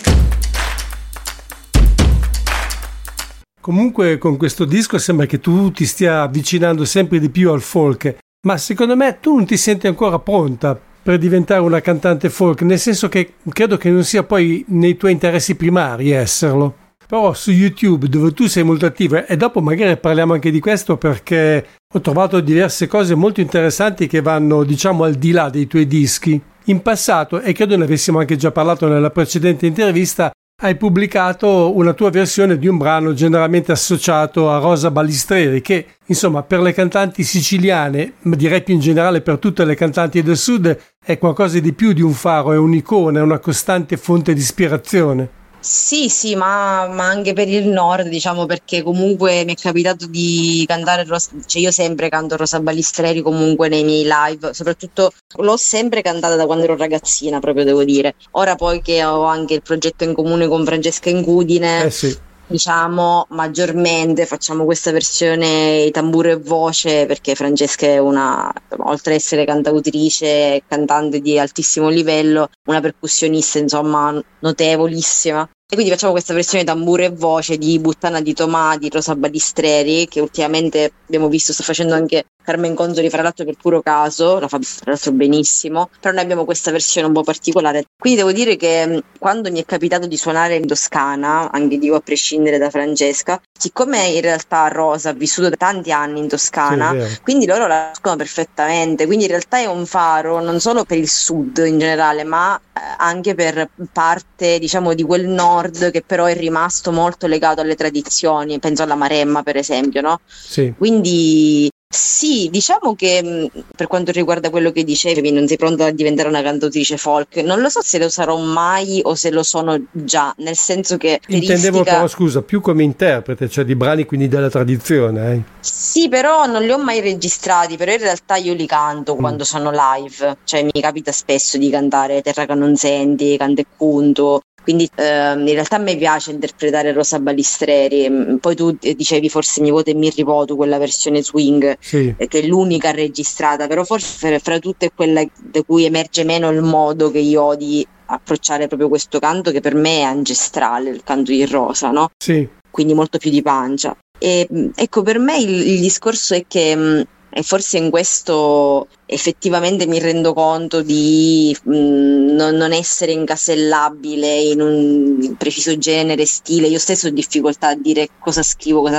Comunque con questo disco sembra che tu ti stia avvicinando sempre di più al folk, ma secondo me tu non ti senti ancora pronta per diventare una cantante folk, nel senso che credo che non sia poi nei tuoi interessi primari esserlo. Però su YouTube, dove tu sei molto attiva, e dopo magari parliamo anche di questo perché ho trovato diverse cose molto interessanti che vanno, diciamo, al di là dei tuoi dischi. In passato, e credo ne avessimo anche già parlato nella precedente intervista, hai pubblicato una tua versione di un brano generalmente associato a Rosa Balistreri, che insomma per le cantanti siciliane, ma direi più in generale per tutte le cantanti del sud, è qualcosa di più di un faro, è un'icona, è una costante fonte di ispirazione. Sì, sì, ma, ma anche per il nord, diciamo, perché comunque mi è capitato di cantare Rosa, cioè io sempre canto Rosa Balistreri comunque nei miei live, soprattutto l'ho sempre cantata da quando ero ragazzina, proprio devo dire. Ora poi che ho anche il progetto in comune con Francesca Incudine, Eh sì. diciamo maggiormente facciamo questa versione tamburo e voce, perché Francesca è una, oltre ad essere cantautrice e cantante di altissimo livello, una percussionista insomma notevolissima, e quindi facciamo questa versione tamburo e voce di Buttana di Tomà di Rosa Balistreri, che ultimamente abbiamo visto sta facendo anche Carmen Consoli, fra l'altro per puro caso, la fa tra l'altro benissimo, però noi abbiamo questa versione un po' particolare. Quindi devo dire che quando mi è capitato di suonare in Toscana, anche io a prescindere da Francesca, siccome in realtà Rosa ha vissuto tanti anni in Toscana, sì, quindi loro la conoscono perfettamente, quindi in realtà è un faro non solo per il sud in generale, ma anche per parte, diciamo, di quel nord che però è rimasto molto legato alle tradizioni, penso alla Maremma per esempio, no? Sì. Quindi sì, diciamo che per quanto riguarda quello che dicevi, non sei pronta a diventare una cantautrice folk, non lo so se lo sarò mai o se lo sono già, nel senso che intendevo però, scusa, più come interprete, cioè di brani quindi della tradizione, eh? Sì, però non li ho mai registrati, però in realtà io li canto mm. quando sono live, cioè mi capita spesso di cantare Terra che non senti, Cante e Cunto. Quindi eh, in realtà a me piace interpretare Rosa Balistreri. Poi tu dicevi forse Mi voto e mi rivoto, quella versione swing, sì, eh, che è l'unica registrata, però forse fra tutte è quella da cui emerge meno il modo che io ho di approcciare proprio questo canto, che per me è ancestrale, il canto di Rosa, no? Sì. Quindi molto più di pancia. E ecco, per me il, il discorso è che mh, e forse in questo effettivamente mi rendo conto di mh, non, non essere incasellabile in un preciso genere, stile. Io stesso ho difficoltà a dire cosa scrivo, cosa faccio.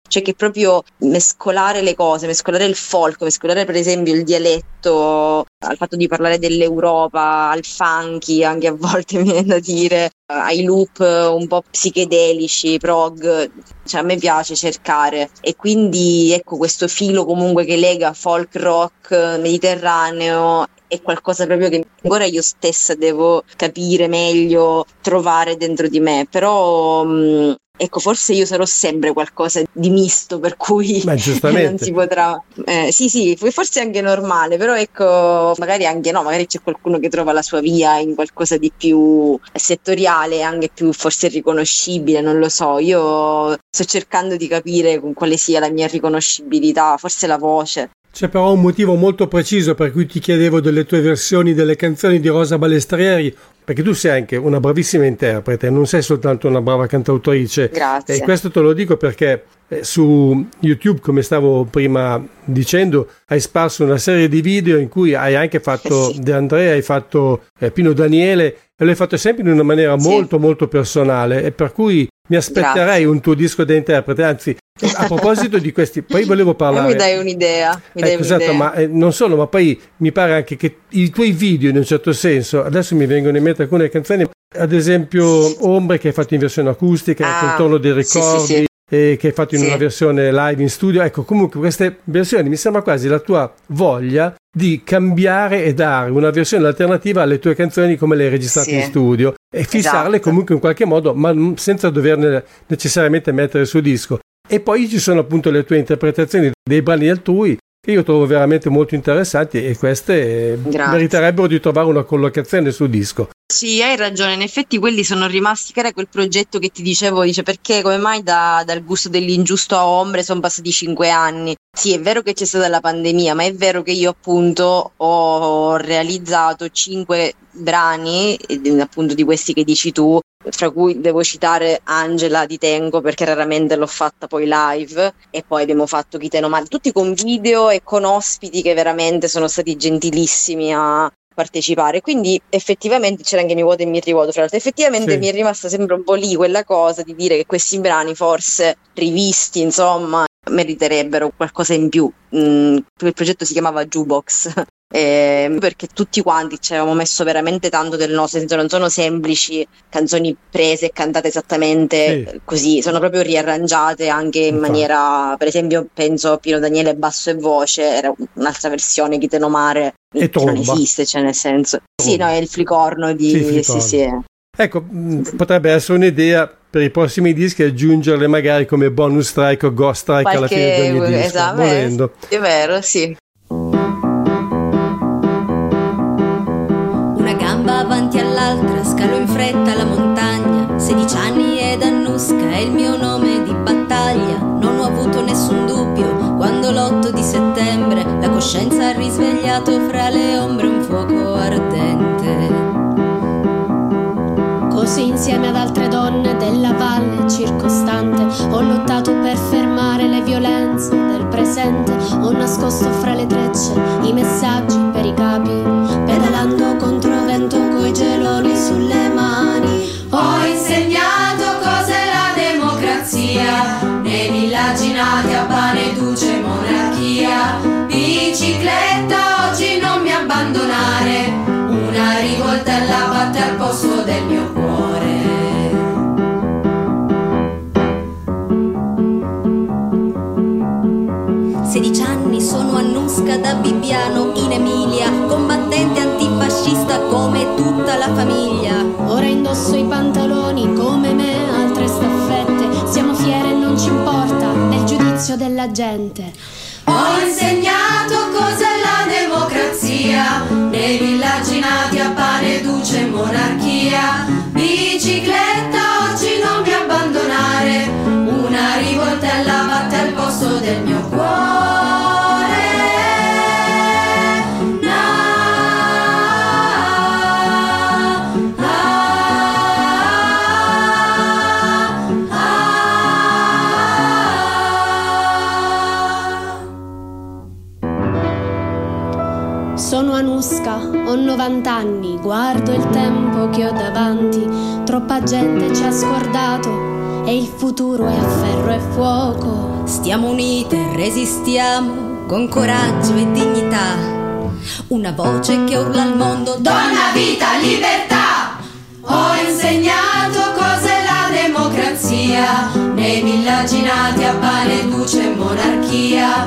cioè che proprio mescolare le cose, mescolare il folk, mescolare per esempio il dialetto al fatto di parlare dell'Europa, al funky, anche a volte mi viene da dire, ai loop un po' psichedelici, prog, cioè a me piace cercare, e quindi ecco questo filo comunque che lega folk, rock, mediterraneo è qualcosa proprio che ancora io stessa devo capire meglio, trovare dentro di me, però mh, ecco, forse io sarò sempre qualcosa di misto, per cui ma giustamente non si potrà. Eh, sì, sì, forse è anche normale, però ecco, magari anche no, magari c'è qualcuno che trova la sua via in qualcosa di più settoriale, anche più forse riconoscibile, non lo so. Io sto cercando di capire con quale sia la mia riconoscibilità, forse la voce. C'è però un motivo molto preciso per cui ti chiedevo delle tue versioni delle canzoni di Rosa Balestrieri, perché tu sei anche una bravissima interprete, non sei soltanto una brava cantautrice. Grazie. E questo te lo dico perché eh, su YouTube, come stavo prima dicendo, hai sparso una serie di video in cui hai anche fatto sì. De André, hai fatto eh, Pino Daniele, e l'hai fatto sempre in una maniera sì. molto molto personale, e per cui mi aspetterei Grazie. un tuo disco da interprete. Anzi, a proposito di questi, poi volevo parlare. Mi dai un'idea. Mi dai ecco, un'idea. Esatto, ma eh, non solo, ma poi mi pare anche che i tuoi video, in un certo senso, adesso mi vengono in mente alcune canzoni, ad esempio Ombre, che hai fatto in versione acustica, ah, Contorno dei ricordi, sì, sì, sì. E che hai fatto in sì. una versione live in studio. Ecco, comunque queste versioni mi sembra quasi la tua voglia di cambiare e dare una versione alternativa alle tue canzoni come le hai registrate sì. in studio, e fissarle esatto. comunque in qualche modo, ma senza doverle necessariamente mettere su disco. E poi ci sono appunto le tue interpretazioni dei brani altrui, che io trovo veramente molto interessanti, e queste Grazie. meriterebbero di trovare una collocazione su disco. Sì, hai ragione, in effetti quelli sono rimasti, che era quel progetto che ti dicevo, dice perché come mai da, dal gusto dell'ingiusto a Ombre sono passati cinque anni. Sì, è vero che c'è stata la pandemia, ma è vero che io appunto ho realizzato cinque brani, appunto di questi che dici tu, fra cui devo citare Angela di Tengo, perché raramente l'ho fatta poi live, e poi abbiamo fatto Chi te no male, tutti con video e con ospiti che veramente sono stati gentilissimi a partecipare, quindi effettivamente c'era anche mio vuoto e mi rivuoto, fra l'altro effettivamente sì. mi è rimasta sempre un po' lì quella cosa di dire che questi brani forse rivisti insomma meriterebbero qualcosa in più. Mm, il progetto si chiamava Jukebox, eh, perché tutti quanti ci avevamo messo veramente tanto del nostro, senso non sono semplici canzoni prese e cantate esattamente sì. così, sono proprio riarrangiate anche in Infatti. maniera, per esempio penso Pino Daniele basso e voce, era un'altra versione Chi te no mare e non esiste, cioè nel senso Tromba. sì no è il flicorno di sì, flicorno. sì sì ecco, potrebbe essere un'idea per i prossimi dischi aggiungerle magari come bonus track o ghost track Qualche, alla fine di ogni disco, esatto, volendo. È vero, sì. Una gamba avanti all'altra, scalo in fretta la montagna, sedici anni ed Annusca è il mio nome di battaglia. Non ho avuto nessun dubbio quando l'otto di settembre la coscienza ha risvegliato fra le ombre un fuoco ardente. Così insieme ad altre donne della valle circostante ho lottato per fermare le violenze del presente. Ho nascosto fra le trecce i messaggi per i capi, pedalando contro vento coi geloni sulle mani. Ho insegnato cos'è la democrazia nei villaggi nati a pane, duce, monarchia. Bicicletta, oggi non mi abbandonare, una rivoltella batte al posto del mio cuore. sedici anni sono Annusca da Bibbiano in Emilia, combattente antifascista come tutta la famiglia. Ora indosso i pantaloni come me, altre staffette, siamo fiere e non ci importa del giudizio della gente. Ho insegnato cos'è la democrazia nei villaggi nati a pane, duce, monarchia. Bicicletta, oggi non mi abbandonare, una rivoltella batte al posto del mio cuore. Sono Annusca, ho novanta anni, guardo il tempo che ho davanti, troppa gente ci ha scordato e il futuro è a ferro e fuoco. Stiamo unite, resistiamo con coraggio e dignità. Una voce che urla al mondo: donna, vita, libertà. Ho insegnato cos'è la democrazia nei villaggi nati a pane, luce e monarchia.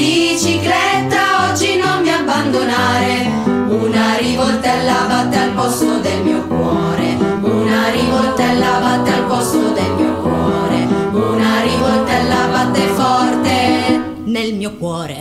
Bicicletta, oggi non mi abbandonare. Una rivoltella batte al posto del mio cuore. Una rivoltella batte al posto del mio cuore. Una rivoltella batte forte nel mio cuore.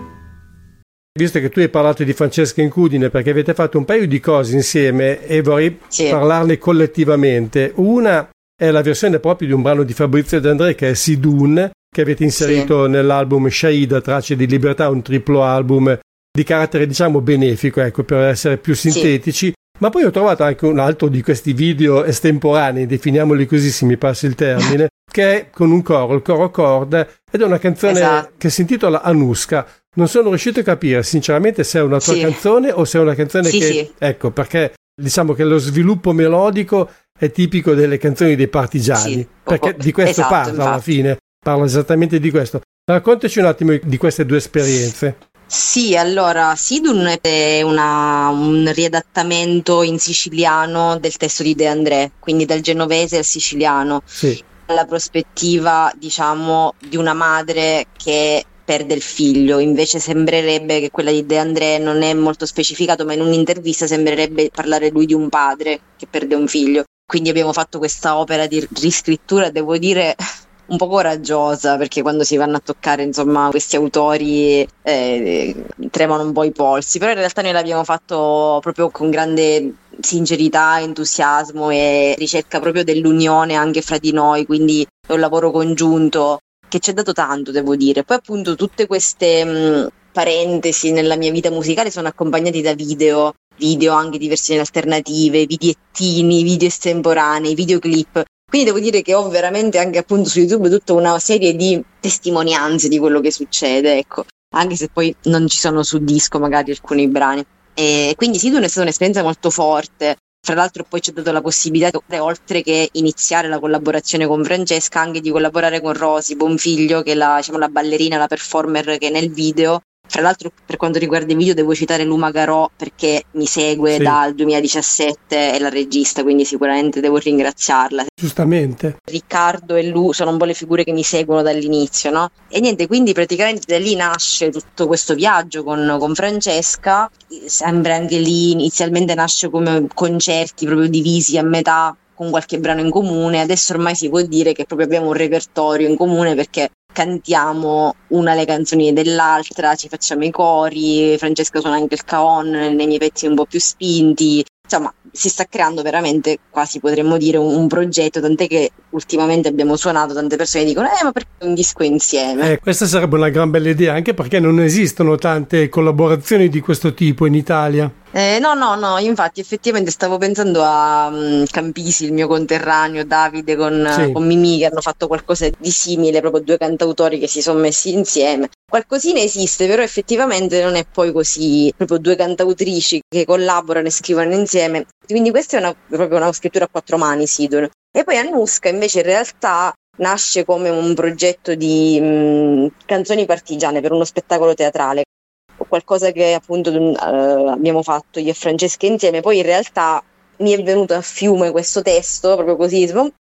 Visto che tu hai parlato di Francesca Incudine, perché avete fatto un paio di cose insieme e vorrei sì. parlarne collettivamente. Una è la versione proprio di un brano di Fabrizio De André, che è Sidun, che avete inserito sì. nell'album Shaida, Tracce di Libertà, un triplo album di carattere diciamo benefico, ecco, per essere più sintetici. Sì. Ma poi ho trovato anche un altro di questi video estemporanei, definiamoli così se mi passi il termine, che è con un coro, il coro corda, ed è una canzone esatto. che si intitola Anuska. Non sono riuscito a capire sinceramente se è una tua sì. canzone o se è una canzone sì, che sì. ecco, perché diciamo che lo sviluppo melodico è tipico delle canzoni dei partigiani, sì, perché di questo esatto, parla infatti. alla fine, parla esattamente di questo. Raccontaci un attimo di queste due esperienze. Sì, allora Sidun è una, un riadattamento in siciliano del testo di De André, quindi dal genovese al siciliano. Sì. La prospettiva, diciamo, di una madre che perde il figlio, invece sembrerebbe che quella di De André non è molto specificato, ma in un'intervista sembrerebbe parlare lui di un padre che perde un figlio. Quindi abbiamo fatto questa opera di riscrittura, devo dire un po' coraggiosa, perché quando si vanno a toccare insomma questi autori eh, tremano un po' i polsi, però in realtà noi l'abbiamo fatto proprio con grande sincerità, entusiasmo e ricerca proprio dell'unione anche fra di noi, quindi è un lavoro congiunto che ci ha dato tanto, devo dire. Poi appunto tutte queste mh, parentesi nella mia vita musicale sono accompagnati da video, video anche di versioni alternative, videttini, video estemporanei, videoclip. Quindi devo dire che ho veramente anche appunto su YouTube tutta una serie di testimonianze di quello che succede, ecco, anche se poi non ci sono su disco magari alcuni brani. E quindi Sidun è stata un'esperienza molto forte. Fra l'altro poi ci ha dato la possibilità, oltre che iniziare la collaborazione con Francesca, anche di collaborare con Rosy Bonfiglio, che è la, diciamo, la ballerina, la performer che è nel video. Fra l'altro per quanto riguarda i video devo citare Luma Garò, perché mi segue sì. dal duemiladiciassette, è la regista, quindi sicuramente devo ringraziarla. Giustamente. Riccardo e Lu sono un po' le figure che mi seguono dall'inizio, no? E niente, quindi praticamente da lì nasce tutto questo viaggio con, con Francesca, sempre anche lì inizialmente nasce come concerti proprio divisi a metà, con qualche brano in comune. Adesso ormai si può dire che proprio abbiamo un repertorio in comune, perché cantiamo una le canzoni dell'altra, ci facciamo i cori, Francesca suona anche il cajon nei miei pezzi un po' più spinti, insomma si sta creando veramente, quasi potremmo dire, un, un progetto, tant'è che ultimamente abbiamo suonato, tante persone dicono eh ma perché un disco insieme? Eh, questa sarebbe una gran bella idea, anche perché non esistono tante collaborazioni di questo tipo in Italia. Eh, no, no, no, infatti effettivamente stavo pensando a um, Campisi, il mio conterraneo, Davide con, sì. con Mimì, che hanno fatto qualcosa di simile, proprio due cantautori che si sono messi insieme. Qualcosina esiste, però effettivamente non è poi così, proprio due cantautrici che collaborano e scrivono insieme. Quindi questa è una, proprio una scrittura a quattro mani, Sidun. E poi Anuska invece in realtà nasce come un progetto di mh, canzoni partigiane per uno spettacolo teatrale. Qualcosa che appunto uh, abbiamo fatto io e Francesca insieme. Poi in realtà mi è venuto a fiume questo testo proprio così,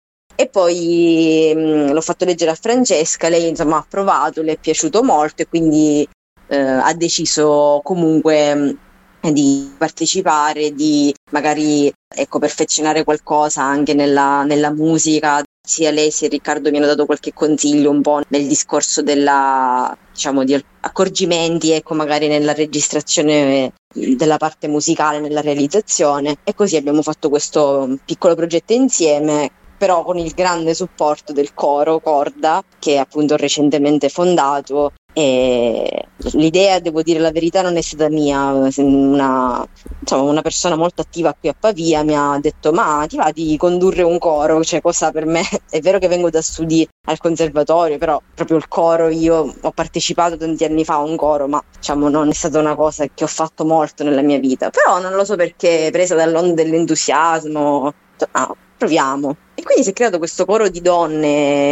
e poi mh, l'ho fatto leggere a Francesca, lei insomma ha approvato, le è piaciuto molto e quindi uh, ha deciso comunque mh, di partecipare, di magari ecco perfezionare qualcosa anche nella, nella musica. Sia lei sia Riccardo mi hanno dato qualche consiglio un po' nel discorso della, diciamo, di accorgimenti, ecco, magari nella registrazione della parte musicale, nella realizzazione, e così abbiamo fatto questo piccolo progetto insieme, però con il grande supporto del coro Corda, che appunto ho recentemente fondato. E l'idea, devo dire la verità, non è stata mia, una, insomma, una persona molto attiva qui a Pavia mi ha detto ma ti va di condurre un coro, cioè cosa per me, è vero che vengo da studi al conservatorio, però proprio il coro, io ho partecipato tanti anni fa a un coro, ma diciamo non è stata una cosa che ho fatto molto nella mia vita, però non lo so perché, presa dall'onda dell'entusiasmo, ah, proviamo. E quindi si è creato questo coro di donne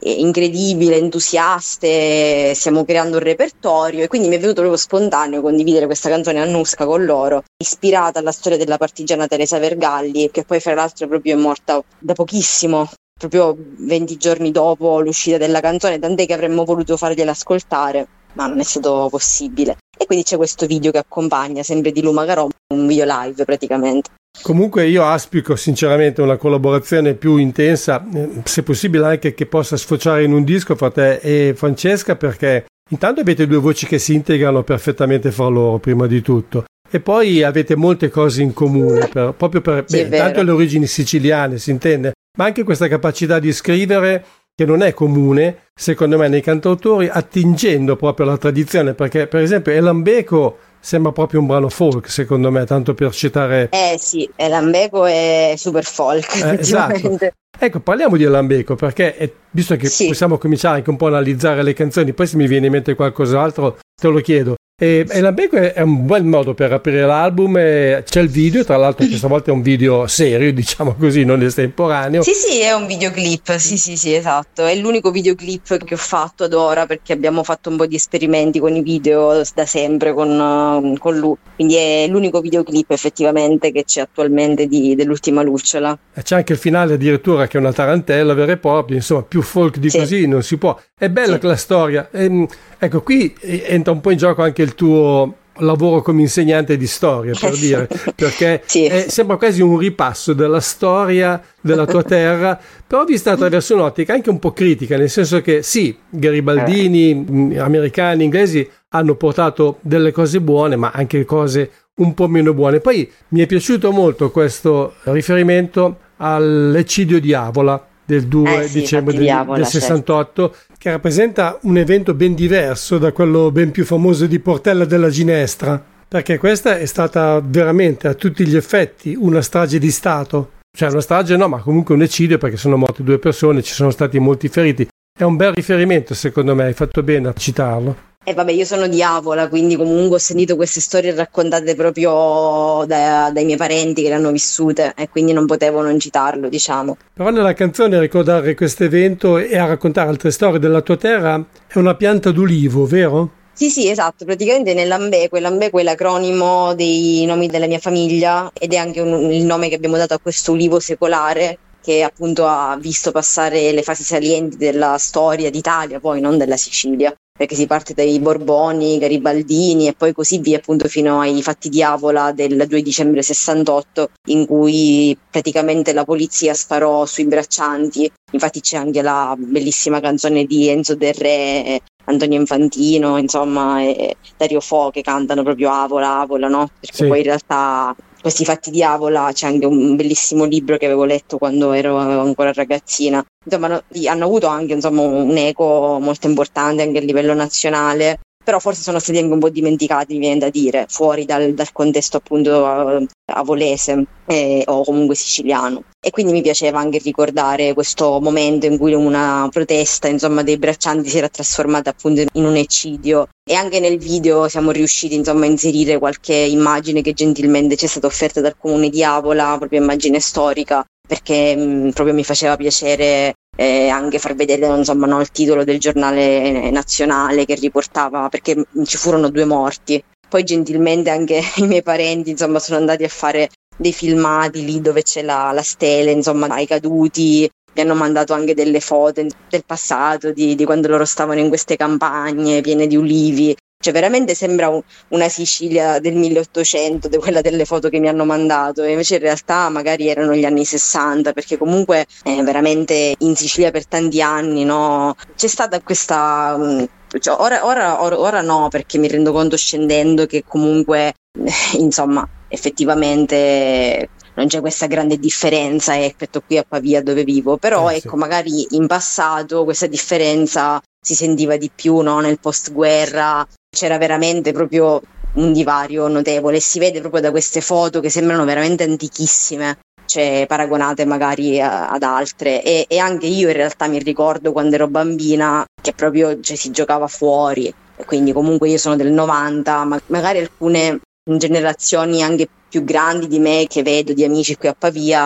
incredibile, entusiaste, stiamo creando un repertorio, e quindi mi è venuto proprio spontaneo condividere questa canzone Annusca con loro, ispirata alla storia della partigiana Teresa Vergalli, che poi fra l'altro proprio è morta da pochissimo, proprio venti giorni dopo l'uscita della canzone, tant'è che avremmo voluto fargliela ascoltare, ma non è stato possibile. E quindi c'è questo video che accompagna, sempre di Luma Garò, un video live praticamente. Comunque io auspico sinceramente una collaborazione più intensa, se possibile anche che possa sfociare in un disco fra te e Francesca, perché intanto avete due voci che si integrano perfettamente fra loro, prima di tutto, e poi avete molte cose in comune, per, proprio per Sì, beh, tanto le origini siciliane, si intende, ma anche questa capacità di scrivere che non è comune secondo me nei cantautori, attingendo proprio alla tradizione, perché per esempio Elambeco sembra proprio un brano folk, secondo me, tanto per citare. Eh sì, Elambeco è super folk, Eh, esatto. Ecco, parliamo di Elambeco, perché è, visto che Sì. possiamo cominciare anche un po' a analizzare le canzoni, poi se mi viene in mente qualcos'altro te lo chiedo. E Elambeco è un bel modo per aprire l'album, e c'è il video, tra l'altro questa volta è un video serio, diciamo così, non estemporaneo. Sì, sì, è un videoclip, sì, sì, sì, esatto. È l'unico videoclip che ho fatto ad ora, perché abbiamo fatto un po' di esperimenti con i video da sempre con, uh, con lui. Quindi è l'unico videoclip effettivamente che c'è attualmente di, dell'Ultima Lucciola. E c'è anche il finale addirittura che è una tarantella vera e propria, insomma più folk di Sì. così non si può. È bella Sì. la storia. Ehm, ecco, qui entra un po' in gioco anche il tuo lavoro come insegnante di storia, per dire, perché Sì. è- sembra quasi un ripasso della storia della tua terra, però vista attraverso un'ottica anche un po' critica, nel senso che sì, garibaldini, mh, americani, inglesi hanno portato delle cose buone, ma anche cose un po' meno buone. Poi mi è piaciuto molto questo riferimento all'eccidio di Avola del due Eh sì, dicembre infatti del, di Avola, del certo. sessantotto, che rappresenta un evento ben diverso da quello ben più famoso di Portella della Ginestra, perché questa è stata veramente a tutti gli effetti una strage di Stato, cioè una strage no, ma comunque un eccidio, perché sono morte due persone, ci sono stati molti feriti. È un bel riferimento, secondo me, hai fatto bene a citarlo. E vabbè, io sono di Avola, quindi comunque ho sentito queste storie raccontate proprio da- dai miei parenti che le hanno vissute, e quindi non potevo non citarlo, diciamo. Però nella canzone a ricordare questo evento e a raccontare altre storie della tua terra è una pianta d'ulivo, vero? Sì, sì, esatto, praticamente nell'Ambeco, l'Ambeco è l'acronimo dei nomi della mia famiglia, ed è anche un- il nome che abbiamo dato a questo ulivo secolare, che appunto ha visto passare le fasi salienti della storia d'Italia, poi non della Sicilia, perché si parte dai Borboni, Garibaldini e poi così via, appunto fino ai fatti di Avola del due dicembre sessantotto, in cui praticamente la polizia sparò sui braccianti. Infatti c'è anche la bellissima canzone di Enzo Del Re, Antonio Infantino, insomma, e Dario Fo, che cantano proprio Avola, Avola, no? Perché Sì. poi in realtà questi fatti di Avola, c'è anche un bellissimo libro che avevo letto quando ero ancora ragazzina. Insomma, no- hanno avuto anche, insomma, un eco molto importante anche a livello nazionale, però forse sono stati anche un po' dimenticati, mi viene da dire, fuori dal, dal contesto appunto eh, avolese eh, o comunque siciliano. E quindi mi piaceva anche ricordare questo momento in cui una protesta, insomma, dei braccianti si era trasformata appunto in un eccidio. E anche nel video siamo riusciti, insomma, a inserire qualche immagine che gentilmente ci è stata offerta dal comune di Avola, proprio immagine storica, perché mh, proprio mi faceva piacere eh, anche far vedere, insomma, no, il titolo del giornale nazionale che riportava, perché mh, ci furono due morti. Poi gentilmente anche i miei parenti, insomma, sono andati a fare dei filmati lì dove c'è la, la stele, insomma, ai caduti. Mi hanno mandato anche delle foto del passato, di, di quando loro stavano in queste campagne piene di ulivi. Cioè veramente sembra un, una Sicilia del milleottocento, di quella delle foto che mi hanno mandato, e invece in realtà magari erano gli anni sessanta, perché comunque eh, veramente in Sicilia per tanti anni, no, c'è stata questa... mh, cioè, ora, ora, ora, ora no, perché mi rendo conto scendendo che comunque, eh, insomma, effettivamente non c'è questa grande differenza rispetto qui a Pavia dove vivo, però Eh, sì. ecco, magari in passato questa differenza si sentiva di più, no? Nel post-guerra c'era veramente proprio un divario notevole, e si vede proprio da queste foto che sembrano veramente antichissime, cioè paragonate magari a- ad altre, e, e anche io in realtà mi ricordo quando ero bambina che proprio, cioè, si giocava fuori, e quindi comunque io sono del novanta, ma magari alcune generazioni anche più grandi di me che vedo, di amici qui a Pavia,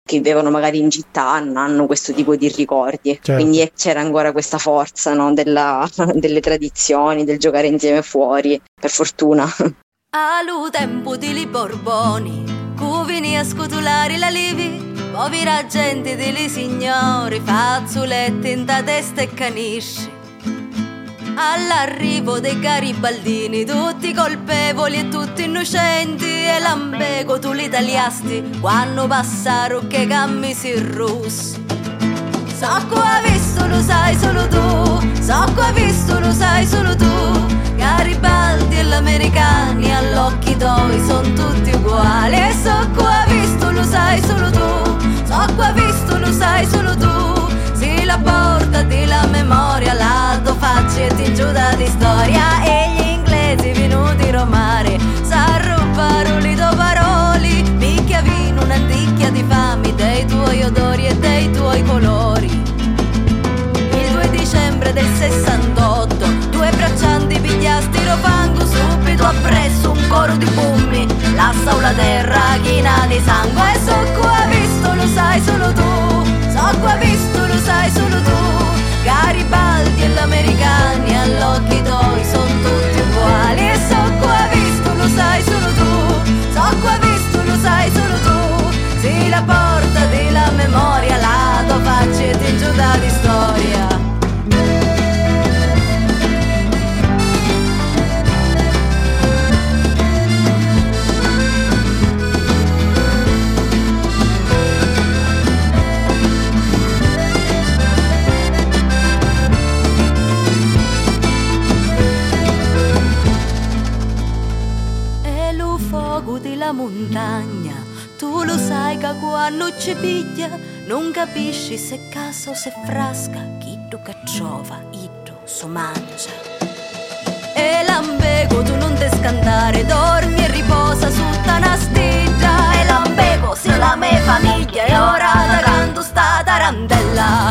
che vivevano magari in città non hanno questo tipo di ricordi. Certo. Quindi c'era ancora questa forza, no, della, delle tradizioni, del giocare insieme fuori, per fortuna. Allo tempo di Borboni, cuvini a scotolare la livi, povera gente delle signore, fazzoletti in da testa e canisci. All'arrivo dei garibaldini, tutti colpevoli e tutti innocenti, e l'ambego tu li tagliasti quando passarono che cammi si russi. So qua visto lo sai solo tu, so qua visto lo sai solo tu, Garibaldi e l'americani all'occhi tuoi son tutti uguali. E so qua visto lo sai solo tu, so qua visto lo sai solo tu, sì la porta di la memoria lato facci e ti giuda di storia. E gli inglesi venuti romare s'arrubarono li do paroli, picchia vino un'anticchia di fami dei tuoi odori e dei tuoi colori. Il due dicembre del sessantotto due braccianti pigliasti rofango, subito appresso un coro di pugni, la saula terra china di sangue. E so qua visto lo sai solo tu, so qua visto lo sai solo tu, Garibaldi e l'americani all'occhi tuoi son tutti uguali. E so qua visto lo sai solo tu, so qua visto lo sai solo tu, sì la porta della memoria la tua faccia e ti giuda di storia. La montagna, tu lo sai che quando ci piglia non capisci se caso se frasca, chi tu cacciova, itto so mangia. E l'ambego tu non te scandare, dormi e riposa su una stiglia. E l'ambego sia la mia famiglia e ora da canto sta tarantella.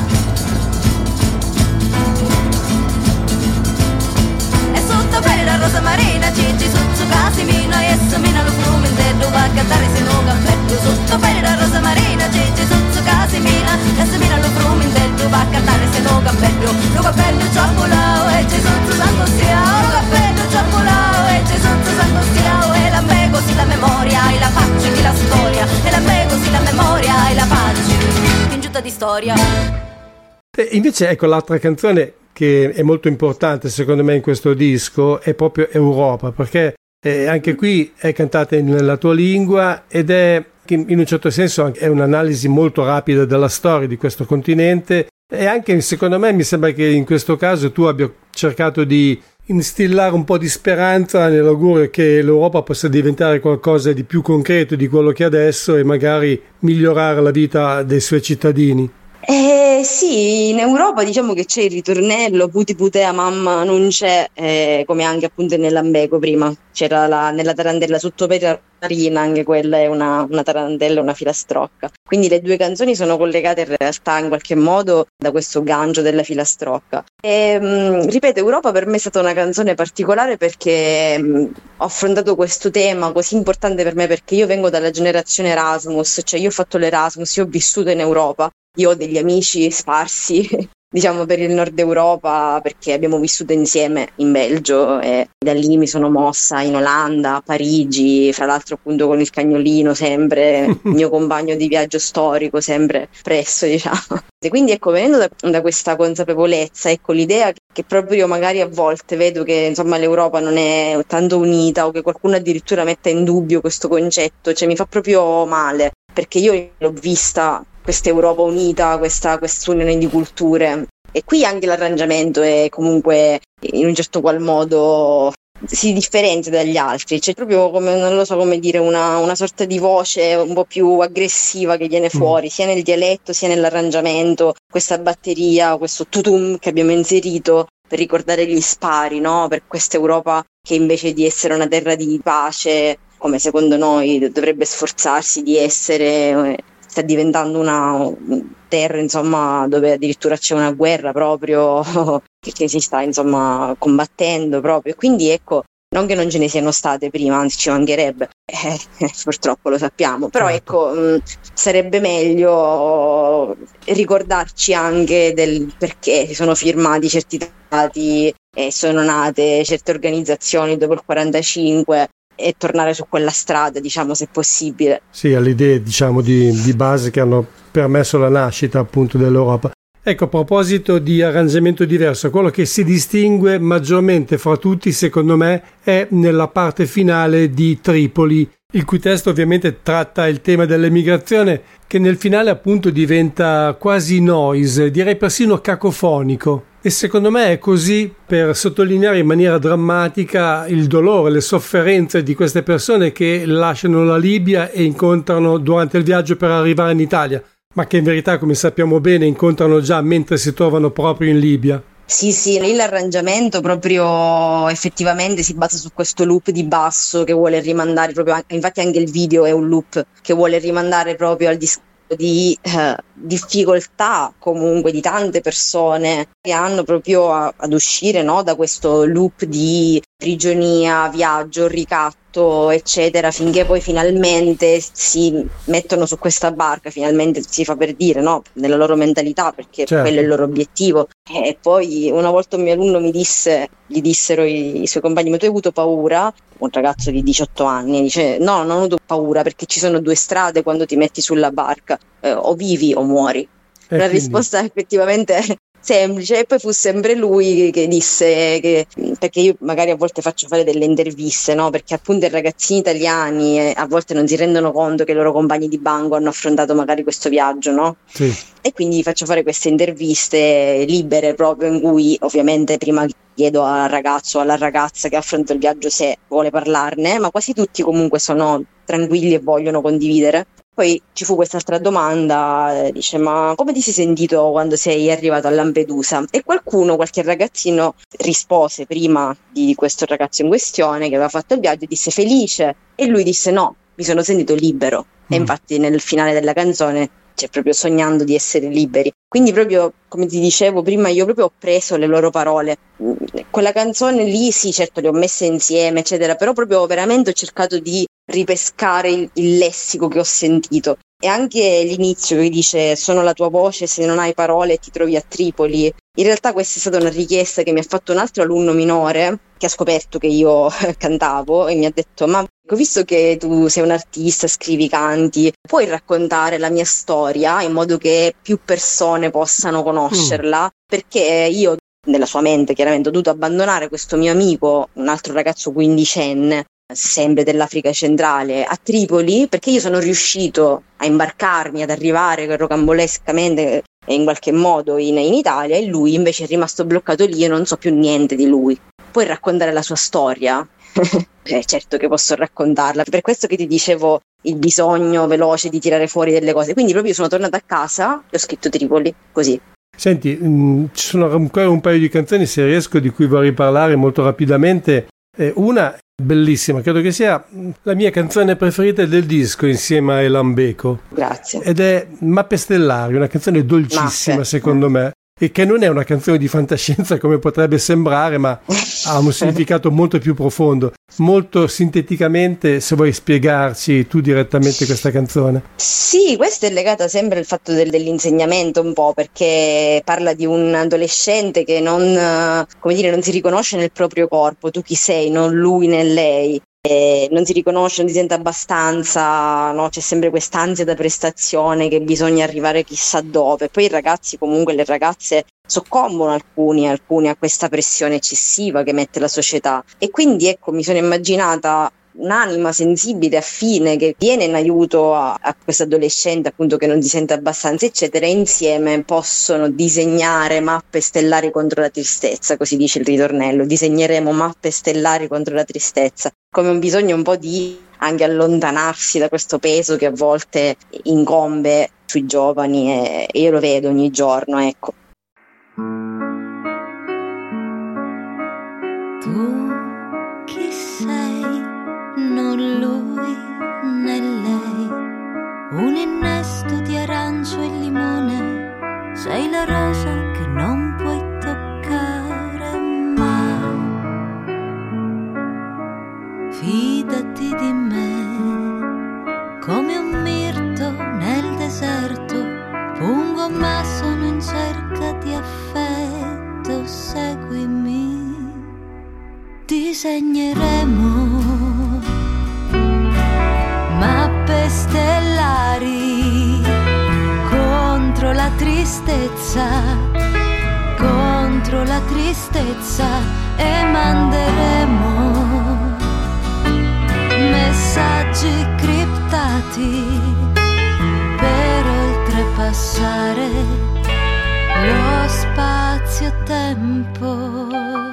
E sotto per la rosa marina Gigi sotto Casimino e Samina lo fumo intero va a cantare se non cappetto. Sotto per la rosa marina Gigi sotto Casimina e Samina lo fumo intero va a cantare se non cappetto. Lo cappello ciampolao e Gesù santo stiao, lo cappello ciampolao e Gesù santo stiao. E la me così la memoria e la faccia di la storia, e la me così la memoria e la faccia in giunta di storia. E invece ecco l'altra canzone che è molto importante secondo me in questo disco è proprio Europa, perché eh, anche qui è cantata nella tua lingua ed è in un certo senso è un'analisi molto rapida della storia di questo continente, e anche secondo me mi sembra che in questo caso tu abbia cercato di instillare un po' di speranza nell'augurio che l'Europa possa diventare qualcosa di più concreto di quello che è adesso e magari migliorare la vita dei suoi cittadini. Eh, sì, in Europa diciamo che c'è il ritornello puti putea mamma non c'è, eh, come anche appunto nell'ambego prima c'era la, nella tarantella sotto per marina, anche quella è una, una tarantella, una filastrocca, quindi le due canzoni sono collegate in realtà in qualche modo da questo gancio della filastrocca. E, mh, ripeto, Europa per me è stata una canzone particolare perché mh, ho affrontato questo tema così importante per me, perché io vengo dalla generazione Erasmus, cioè io ho fatto l'Erasmus, io ho vissuto in Europa. Io ho degli amici sparsi, diciamo, per il nord Europa, perché abbiamo vissuto insieme in Belgio e da lì mi sono mossa in Olanda, a Parigi, fra l'altro appunto con il cagnolino sempre, il mio compagno di viaggio storico sempre presso, diciamo. E quindi ecco, venendo da, da questa consapevolezza, ecco l'idea che proprio magari a volte vedo che insomma l'Europa non è tanto unita o che qualcuno addirittura metta in dubbio questo concetto, cioè mi fa proprio male, perché io l'ho vista questa Europa unita, questa quest'unione di culture, e qui anche l'arrangiamento è comunque in un certo qual modo si differenzia dagli altri, c'è proprio come, non lo so come dire, una, una sorta di voce un po' più aggressiva che viene fuori, mm. sia nel dialetto sia nell'arrangiamento, questa batteria, questo tutum che abbiamo inserito per ricordare gli spari, no? Per questa Europa che invece di essere una terra di pace, come secondo noi dovrebbe sforzarsi di essere, sta diventando una terra insomma dove addirittura c'è una guerra proprio che si sta insomma combattendo proprio. Quindi ecco, Non che non ce ne siano state prima, anzi ci mancherebbe, eh, purtroppo lo sappiamo, però ecco, mh, sarebbe meglio ricordarci anche del perché si sono firmati certi trattati e sono nate certe organizzazioni dopo il quarantacinque e tornare su quella strada, diciamo, se possibile. Sì, alle idee, diciamo, di, di base che hanno permesso la nascita appunto dell'Europa. Ecco, a proposito di arrangiamento diverso, quello che si distingue maggiormente fra tutti, secondo me, è nella parte finale di Tripoli, il cui testo ovviamente tratta il tema dell'emigrazione, che nel finale appunto diventa quasi noise, direi persino cacofonico. E secondo me è così per sottolineare in maniera drammatica il dolore, le sofferenze di queste persone che lasciano la Libia e incontrano durante il viaggio per arrivare in Italia, ma che in verità, come sappiamo bene, incontrano già mentre si trovano proprio in Libia. Sì, sì, lì l'arrangiamento proprio effettivamente si basa su questo loop di basso che vuole rimandare proprio, infatti anche il video è un loop che vuole rimandare proprio al discorso di eh, difficoltà comunque di tante persone che hanno proprio a, ad uscire, no, da questo loop di prigionia, viaggio, ricatto, eccetera, finché poi finalmente si mettono su questa barca, finalmente si fa per dire, no, nella loro mentalità, perché certo, quello è il loro obiettivo. E poi una volta un mio alunno mi disse, gli dissero i, i suoi compagni: ma tu hai avuto paura? Un ragazzo di diciotto anni dice: no, non ho avuto paura, perché ci sono due strade quando ti metti sulla barca, eh, o vivi o muori. E la quindi... risposta effettivamente è semplice. E poi fu sempre lui che disse che, perché io magari a volte faccio fare delle interviste, no, perché appunto i ragazzini italiani eh, a volte non si rendono conto che i loro compagni di banco hanno affrontato magari questo viaggio, no? Sì. E quindi faccio fare queste interviste libere, proprio in cui ovviamente prima chiedo al ragazzo o alla ragazza che affronta il viaggio se vuole parlarne, ma quasi tutti comunque sono tranquilli e vogliono condividere. Poi ci fu quest'altra domanda, dice: ma come ti sei sentito quando sei arrivato a Lampedusa? E qualcuno, qualche ragazzino rispose prima di questo ragazzo in questione che aveva fatto il viaggio, disse felice, e lui disse no, mi sono sentito libero. Mm. E infatti nel finale della canzone c'è proprio sognando di essere liberi. Quindi proprio, come ti dicevo prima, io proprio ho preso le loro parole. Quella canzone lì, sì, certo, le ho messe insieme, eccetera, però proprio veramente ho cercato di ripescare il, il lessico che ho sentito. E anche l'inizio che dice: sono la tua voce, se non hai parole ti trovi a Tripoli. In realtà questa è stata una richiesta che mi ha fatto un altro alunno minore che ha scoperto che io cantavo e mi ha detto: ma ho visto che tu sei un artista, scrivi canti, puoi raccontare la mia storia in modo che più persone possano conoscerla? Mm. Perché io, nella sua mente chiaramente, ho dovuto abbandonare questo mio amico, un altro ragazzo quindicenne, sempre dell'Africa centrale, a Tripoli, perché io sono riuscito a imbarcarmi, ad arrivare rocambolescamente in qualche modo in, in Italia, e lui invece è rimasto bloccato lì e non so più niente di lui. Puoi raccontare la sua storia? eh, certo che posso raccontarla, per questo che ti dicevo il bisogno veloce di tirare fuori delle cose. Quindi proprio io sono tornata a casa e ho scritto Tripoli, così. Senti, mh, ci sono ancora un paio di canzoni, se riesco, di cui vorrei parlare molto rapidamente. Eh, una bellissima, credo che sia la mia canzone preferita del disco insieme a Elan Beko. Grazie. Ed è Mappe Stellari, una canzone dolcissima. Mappe. Secondo me, e che non è una canzone di fantascienza come potrebbe sembrare, ma ha un significato molto più profondo. Molto sinteticamente, se vuoi spiegarci tu direttamente questa canzone. Sì, questa è legata sempre al fatto del, dell'insegnamento un po', perché parla di un adolescente che non, come dire, non si riconosce nel proprio corpo. Tu chi sei, non lui né lei. E non si riconosce, non si sente abbastanza, no? C'è sempre quest'ansia da prestazione che bisogna arrivare chissà dove. Poi i ragazzi, comunque le ragazze, soccombono alcuni, alcuni a questa pressione eccessiva che mette la società. E quindi ecco, mi sono immaginata un'anima sensibile, affine, che viene in aiuto a, a questo adolescente appunto che non si sente abbastanza, eccetera, e insieme possono disegnare mappe stellari contro la tristezza, così dice il ritornello: disegneremo mappe stellari contro la tristezza, come un bisogno un po' di anche allontanarsi da questo peso che a volte incombe sui giovani, e, e io lo vedo ogni giorno, ecco. Tu chi sei? Non lui né lei, un innesto di arancio e limone, sei la rosa che non puoi toccare mai. disegneremo mappe stellari contro la tristezza, contro la tristezza, e manderemo messaggi criptati per oltrepassare lo spazio-tempo.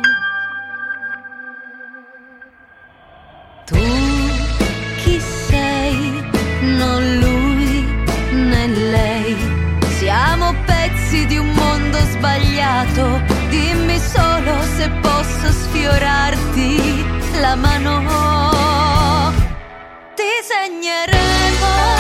Tu chi sei? Non lui né lei. Siamo pezzi di un mondo sbagliato. Dimmi solo se posso sfiorarti la mano. Disegneremo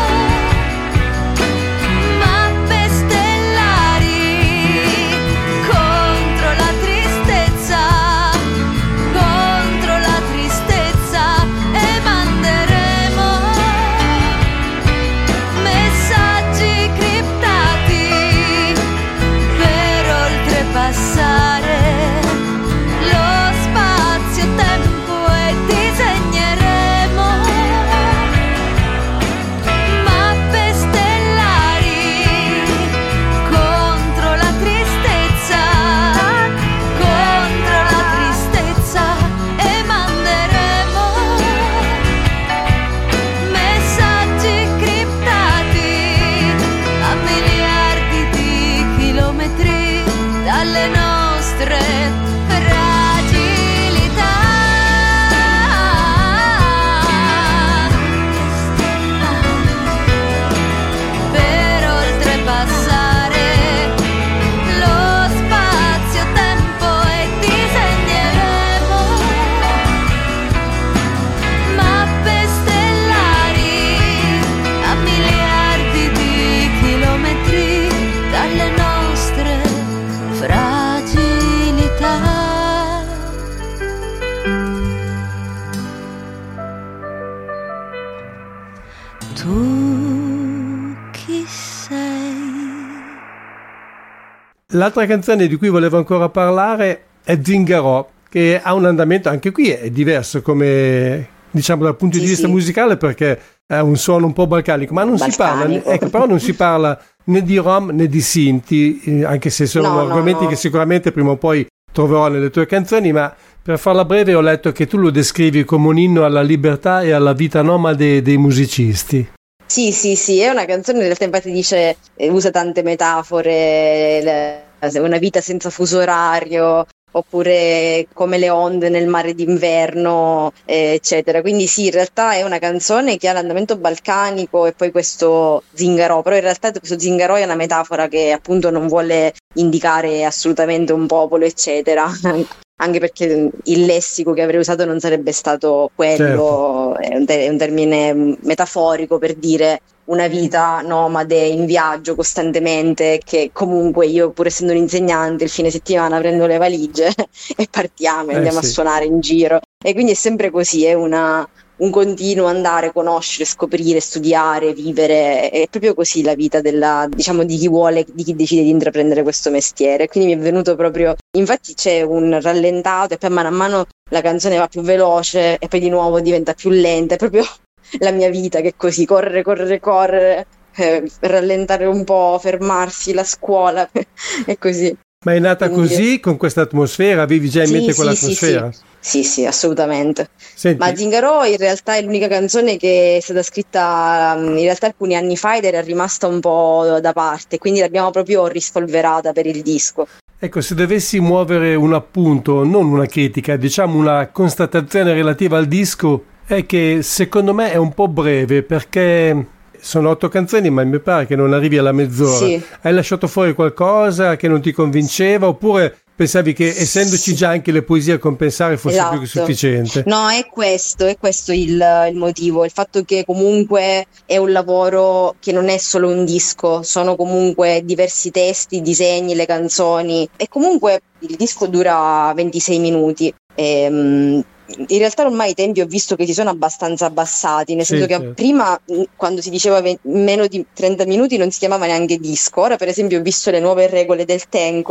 L'altra canzone di cui volevo ancora parlare è Zingarò, che ha un andamento, anche qui è diverso come, diciamo, dal punto Sì, di vista sì. musicale, perché ha un suono un po' balcanico, ma non si parla, Balcanico. ecco, però non si parla né di rom né di sinti, eh, anche se sono No, no, argomenti no. che sicuramente prima o poi troverò nelle tue canzoni, ma per farla breve ho letto che tu lo descrivi come un inno alla libertà e alla vita nomade dei musicisti. Sì, sì, sì, è una canzone, in realtà infatti dice, eh, usa tante metafore, le- una vita senza fuso orario, oppure come le onde nel mare d'inverno, eh, eccetera. Quindi sì, in realtà è una canzone che ha l'andamento balcanico e poi questo zingaro, però in realtà questo zingaro è una metafora che appunto non vuole indicare assolutamente un popolo, eccetera. Anche perché il lessico che avrei usato non sarebbe stato quello, Certo. è un, te- è un termine metaforico per dire una vita nomade in viaggio costantemente, che comunque io, pur essendo un insegnante, il fine settimana prendo le valigie e partiamo e Eh, andiamo sì. a suonare in giro. E quindi è sempre così, è una, un continuo andare, conoscere, scoprire, studiare, vivere. È proprio così la vita della, diciamo, di chi vuole, di chi decide di intraprendere questo mestiere. Quindi mi è venuto proprio, infatti c'è un rallentato e poi mano a mano la canzone va più veloce e poi di nuovo diventa più lenta. È proprio la mia vita che è così, correre, correre, correre, eh, rallentare un po', fermarsi, la scuola, è così. Ma è nata Quindi- così, con questa atmosfera? Avevi già in Sì, mente sì, quell'atmosfera? Sì, sì, sì, assolutamente. Senti, Ma Zingarò in realtà è l'unica canzone che è stata scritta um, in realtà alcuni anni fa ed era rimasta un po' da parte, quindi l'abbiamo proprio rispolverata per il disco. ecco, se dovessi muovere un appunto, non una critica, diciamo una constatazione relativa al disco, è che secondo me è un po' breve, perché sono otto canzoni, ma mi pare che non arrivi alla mezz'ora. Sì. Hai lasciato fuori qualcosa che non ti convinceva, oppure pensavi che essendoci già anche le poesie a compensare fosse più che Esatto. sufficiente? No, è questo, è questo il, il motivo, il fatto che comunque è un lavoro che non è solo un disco, sono comunque diversi testi, disegni, le canzoni, e comunque il disco dura ventisei minuti. E, in realtà ormai i tempi ho visto che si sono abbastanza abbassati, nel Sì, senso che certo. prima, mh, quando si diceva ve- meno di trenta minuti, non si chiamava neanche disco. Ora per esempio ho visto le nuove regole del Tenco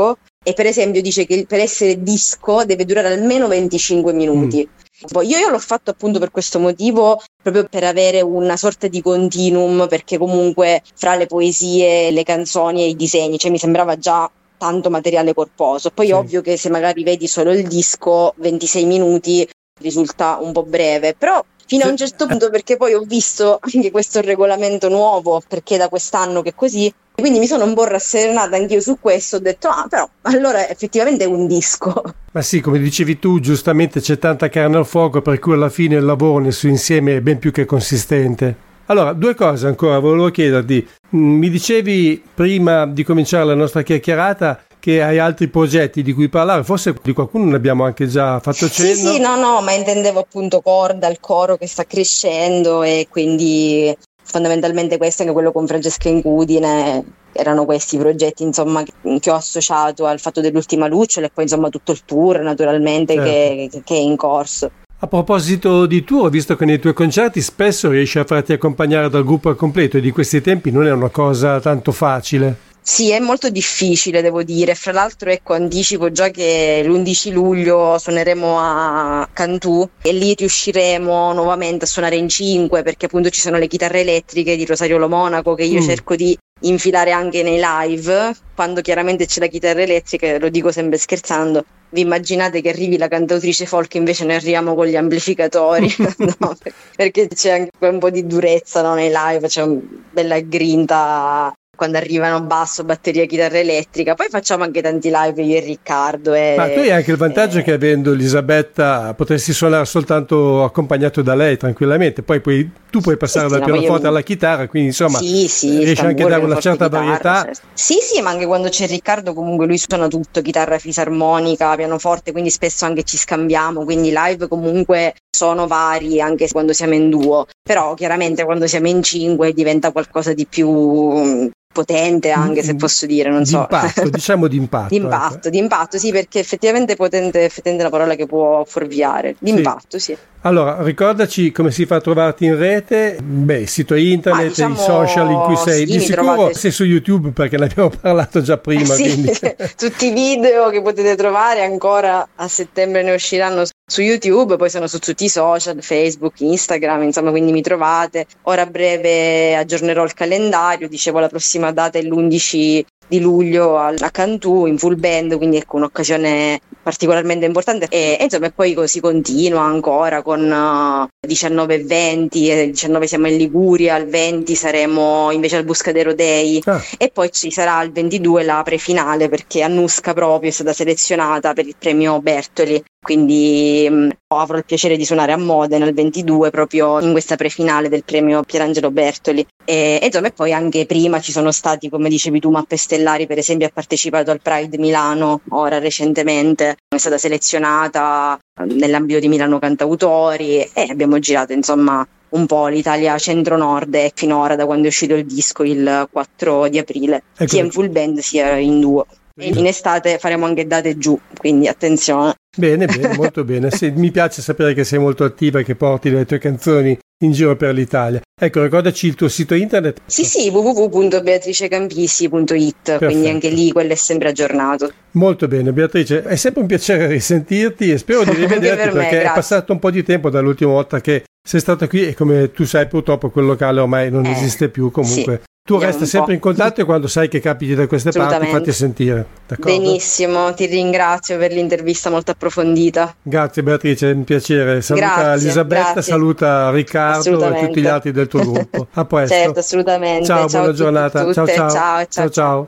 e per esempio dice che per essere disco deve durare almeno venticinque minuti. Mm. Poi io, io l'ho fatto appunto per questo motivo, proprio per avere una sorta di continuum, perché comunque fra le poesie, le canzoni e i disegni, cioè mi sembrava già tanto materiale corposo. Poi sì. Ovvio che se magari vedi solo il disco, ventisei minuti risulta un po' breve, però fino sì. a un certo punto, perché poi ho visto anche questo regolamento nuovo, perché da quest'anno che è così, quindi mi sono un po' rasserenata anch'io su questo, ho detto ah però allora effettivamente è un disco. Ma sì, come dicevi tu, giustamente c'è tanta carne al fuoco, per cui alla fine il lavoro nel suo insieme è ben più che consistente. Allora, due cose ancora volevo chiederti. Mi dicevi prima di cominciare la nostra chiacchierata che hai altri progetti di cui parlare, forse di qualcuno ne abbiamo anche già fatto cenno. Sì, sì, no, no, ma intendevo appunto Corda, il coro che sta crescendo, e quindi fondamentalmente questo, anche quello con Francesca Incudine, erano questi progetti insomma che ho associato al fatto dell'ultima Lucciole, e poi insomma tutto il tour naturalmente certo. che, che è in corso. A proposito di tour, ho visto che nei tuoi concerti spesso riesci a farti accompagnare dal gruppo al completo, e di questi tempi non è una cosa tanto facile. Sì, è molto difficile, devo dire. Fra l'altro, ecco, anticipo già che l'undici luglio suoneremo a Cantù, e lì riusciremo nuovamente a suonare in cinque, perché appunto ci sono le chitarre elettriche di Rosario Lo Monaco che io mm. cerco di infilare anche nei live. Quando chiaramente c'è la chitarra elettrica, lo dico sempre scherzando, vi immaginate che arrivi la cantautrice folk, invece noi arriviamo con gli amplificatori. No, perché c'è anche un po' di durezza, no, nei live, c'è una bella grinta quando arrivano basso, batteria, chitarra elettrica. Poi facciamo anche tanti live io e Riccardo. E, ma tu hai anche il vantaggio e... che avendo Elisabetta potresti suonare soltanto accompagnato da lei tranquillamente, poi puoi, tu puoi passare sì, dal pianoforte io... alla chitarra, quindi insomma sì, sì, riesci anche a dare una certa chitarra, varietà. Certo. Sì, sì, ma anche quando c'è Riccardo comunque lui suona tutto, chitarra fisarmonica, pianoforte, quindi spesso anche ci scambiamo, quindi live comunque sono vari anche quando siamo in duo, però chiaramente quando siamo in cinque diventa qualcosa di più potente, anche se posso dire, non so. D'impatto, diciamo d'impatto. D'impatto, ecco. D'impatto, sì, perché effettivamente potente, effettivamente è una parola che può fuorviare. D'impatto, sì. sì. Allora, ricordaci come si fa a trovarti in rete. Beh, il sito internet, ah, diciamo, i social in cui sei. Sì, di sicuro trovate... sei su YouTube, perché ne abbiamo parlato già prima. Sì, quindi... tutti i video che potete trovare ancora a settembre ne usciranno su YouTube, poi sono su tutti i social, Facebook, Instagram, insomma, quindi mi trovate. Ora a breve aggiornerò il calendario, dicevo la prossima data è l'undici di luglio a Cantù in full band, quindi ecco un'occasione particolarmente importante, e, e insomma poi così continua ancora con uh, diciannove e venti, e diciannove siamo in Liguria, al venti saremo invece al Buscadero Day ah. e poi ci sarà il ventidue la prefinale, perché Annusca proprio è stata selezionata per il premio Bertoli, quindi mh, avrò il piacere di suonare a Modena il ventidue proprio in questa prefinale del premio Pierangelo Bertoli, e, e insomma e poi anche prima ci sono stati, come dicevi tu, Mappe Stellari per esempio ha partecipato al Pride Milano ora recentemente, è stata selezionata nell'ambito di Milano Cantautori, e abbiamo girato insomma un po' l'Italia centro-nord, e finora da quando è uscito il disco il quattro di aprile, ecco, sia in full band sia in duo. E in estate faremo anche date giù, quindi attenzione. Bene, bene, molto bene. Sì, mi piace sapere che sei molto attiva e che porti le tue canzoni in giro per l'Italia. Ecco, ricordaci il tuo sito internet. Sì, sì, w w w punto beatrice campissi punto it, perfetto. Quindi anche lì quello è sempre aggiornato. Molto bene, Beatrice, è sempre un piacere risentirti e spero di rivederti per perché me, è passato un po' di tempo dall'ultima volta che sei stata qui, e come tu sai purtroppo quel locale ormai non eh, esiste più, comunque. Sì. Tu resta sempre in contatto, e quando sai che capiti da queste parti fatti sentire, d'accordo? Benissimo, ti ringrazio per l'intervista molto approfondita. Grazie Beatrice, è un piacere. Saluta grazie, Elisabetta, grazie. Saluta Riccardo e tutti gli altri del tuo gruppo. A presto. Certo, assolutamente. Ciao, ciao buona giornata. Tutte, ciao, ciao. Ciao, ciao, ciao. ciao.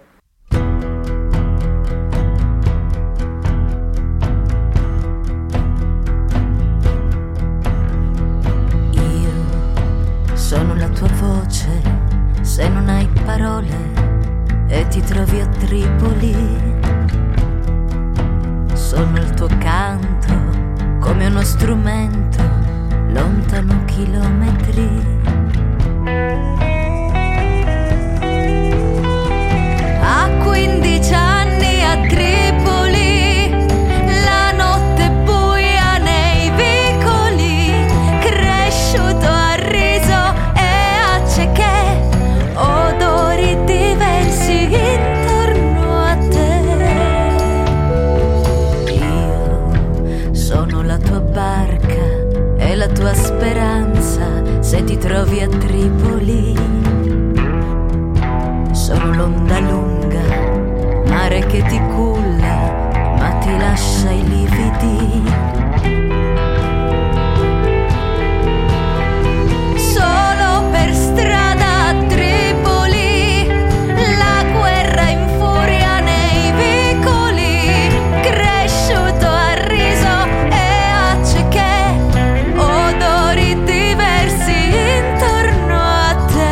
Io sono la tua voce. Se non hai parole e ti trovi a Tripoli, sono il tuo canto come uno strumento lontano chilometri. A quindici anni a Tripoli, la notte è buia nei vicoli, cresciuto a riso e a cieche, odori diversi intorno a te. la tua barca e la tua speranza se ti trovi a Tripoli. Sono l'onda lunga, mare che ti culla, ma ti lascia i lividi. Solo per strada a Tripoli, la guerra infuria nei vicoli, cresciuto a riso e a cieche, odori diversi intorno a te.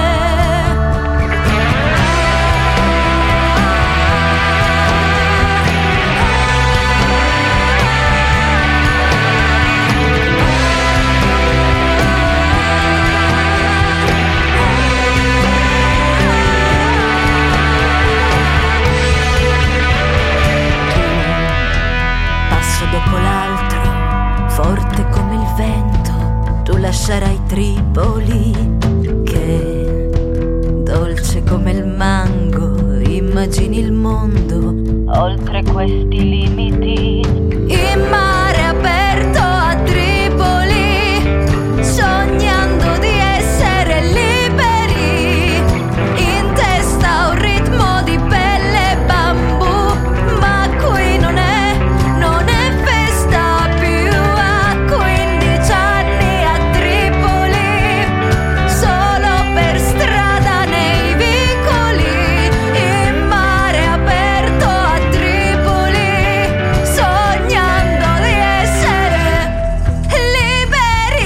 Passo dopo l'altro, forte come il vento, tu lascerai Tripoli, che dolce come il mango, immagini il mondo oltre questi limiti. In mare aperto a Tripoli, sognando di essere liberi, in testa un ritmo di pelle e bambù, ma qui non è, non è festa più. A quindici anni a Tripoli, solo per strada nei vicoli, in mare aperto a Tripoli, sognando di essere liberi.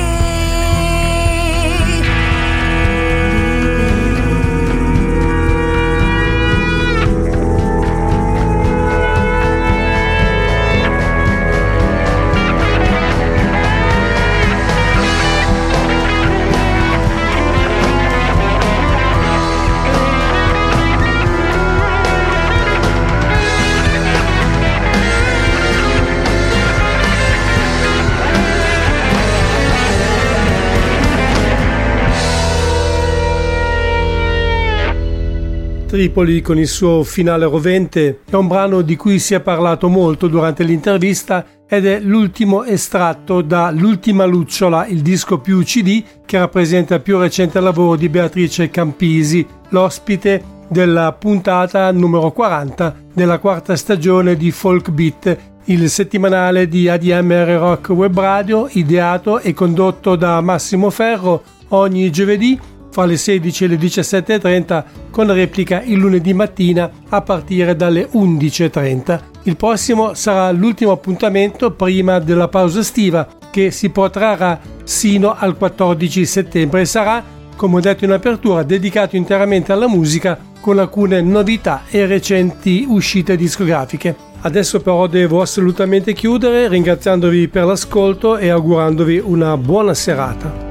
Tripoli con il suo finale rovente è un brano di cui si è parlato molto durante l'intervista ed è l'ultimo estratto da L'ultima lucciola, il disco più C D che rappresenta il più recente lavoro di Beatrice Campisi, l'ospite della puntata numero quaranta della quarta stagione di Folk Beat, il settimanale di A D M R Rock Web Radio, ideato e condotto da Massimo Ferro ogni giovedì fra le sedici e le diciassette e trenta, con replica il lunedì mattina a partire dalle undici e trenta. Il prossimo sarà l'ultimo appuntamento prima della pausa estiva, che si protrarrà sino al quattordici settembre e sarà, come ho detto in apertura, dedicato interamente alla musica, con alcune novità e recenti uscite discografiche. Adesso però devo assolutamente chiudere, ringraziandovi per l'ascolto e augurandovi una buona serata.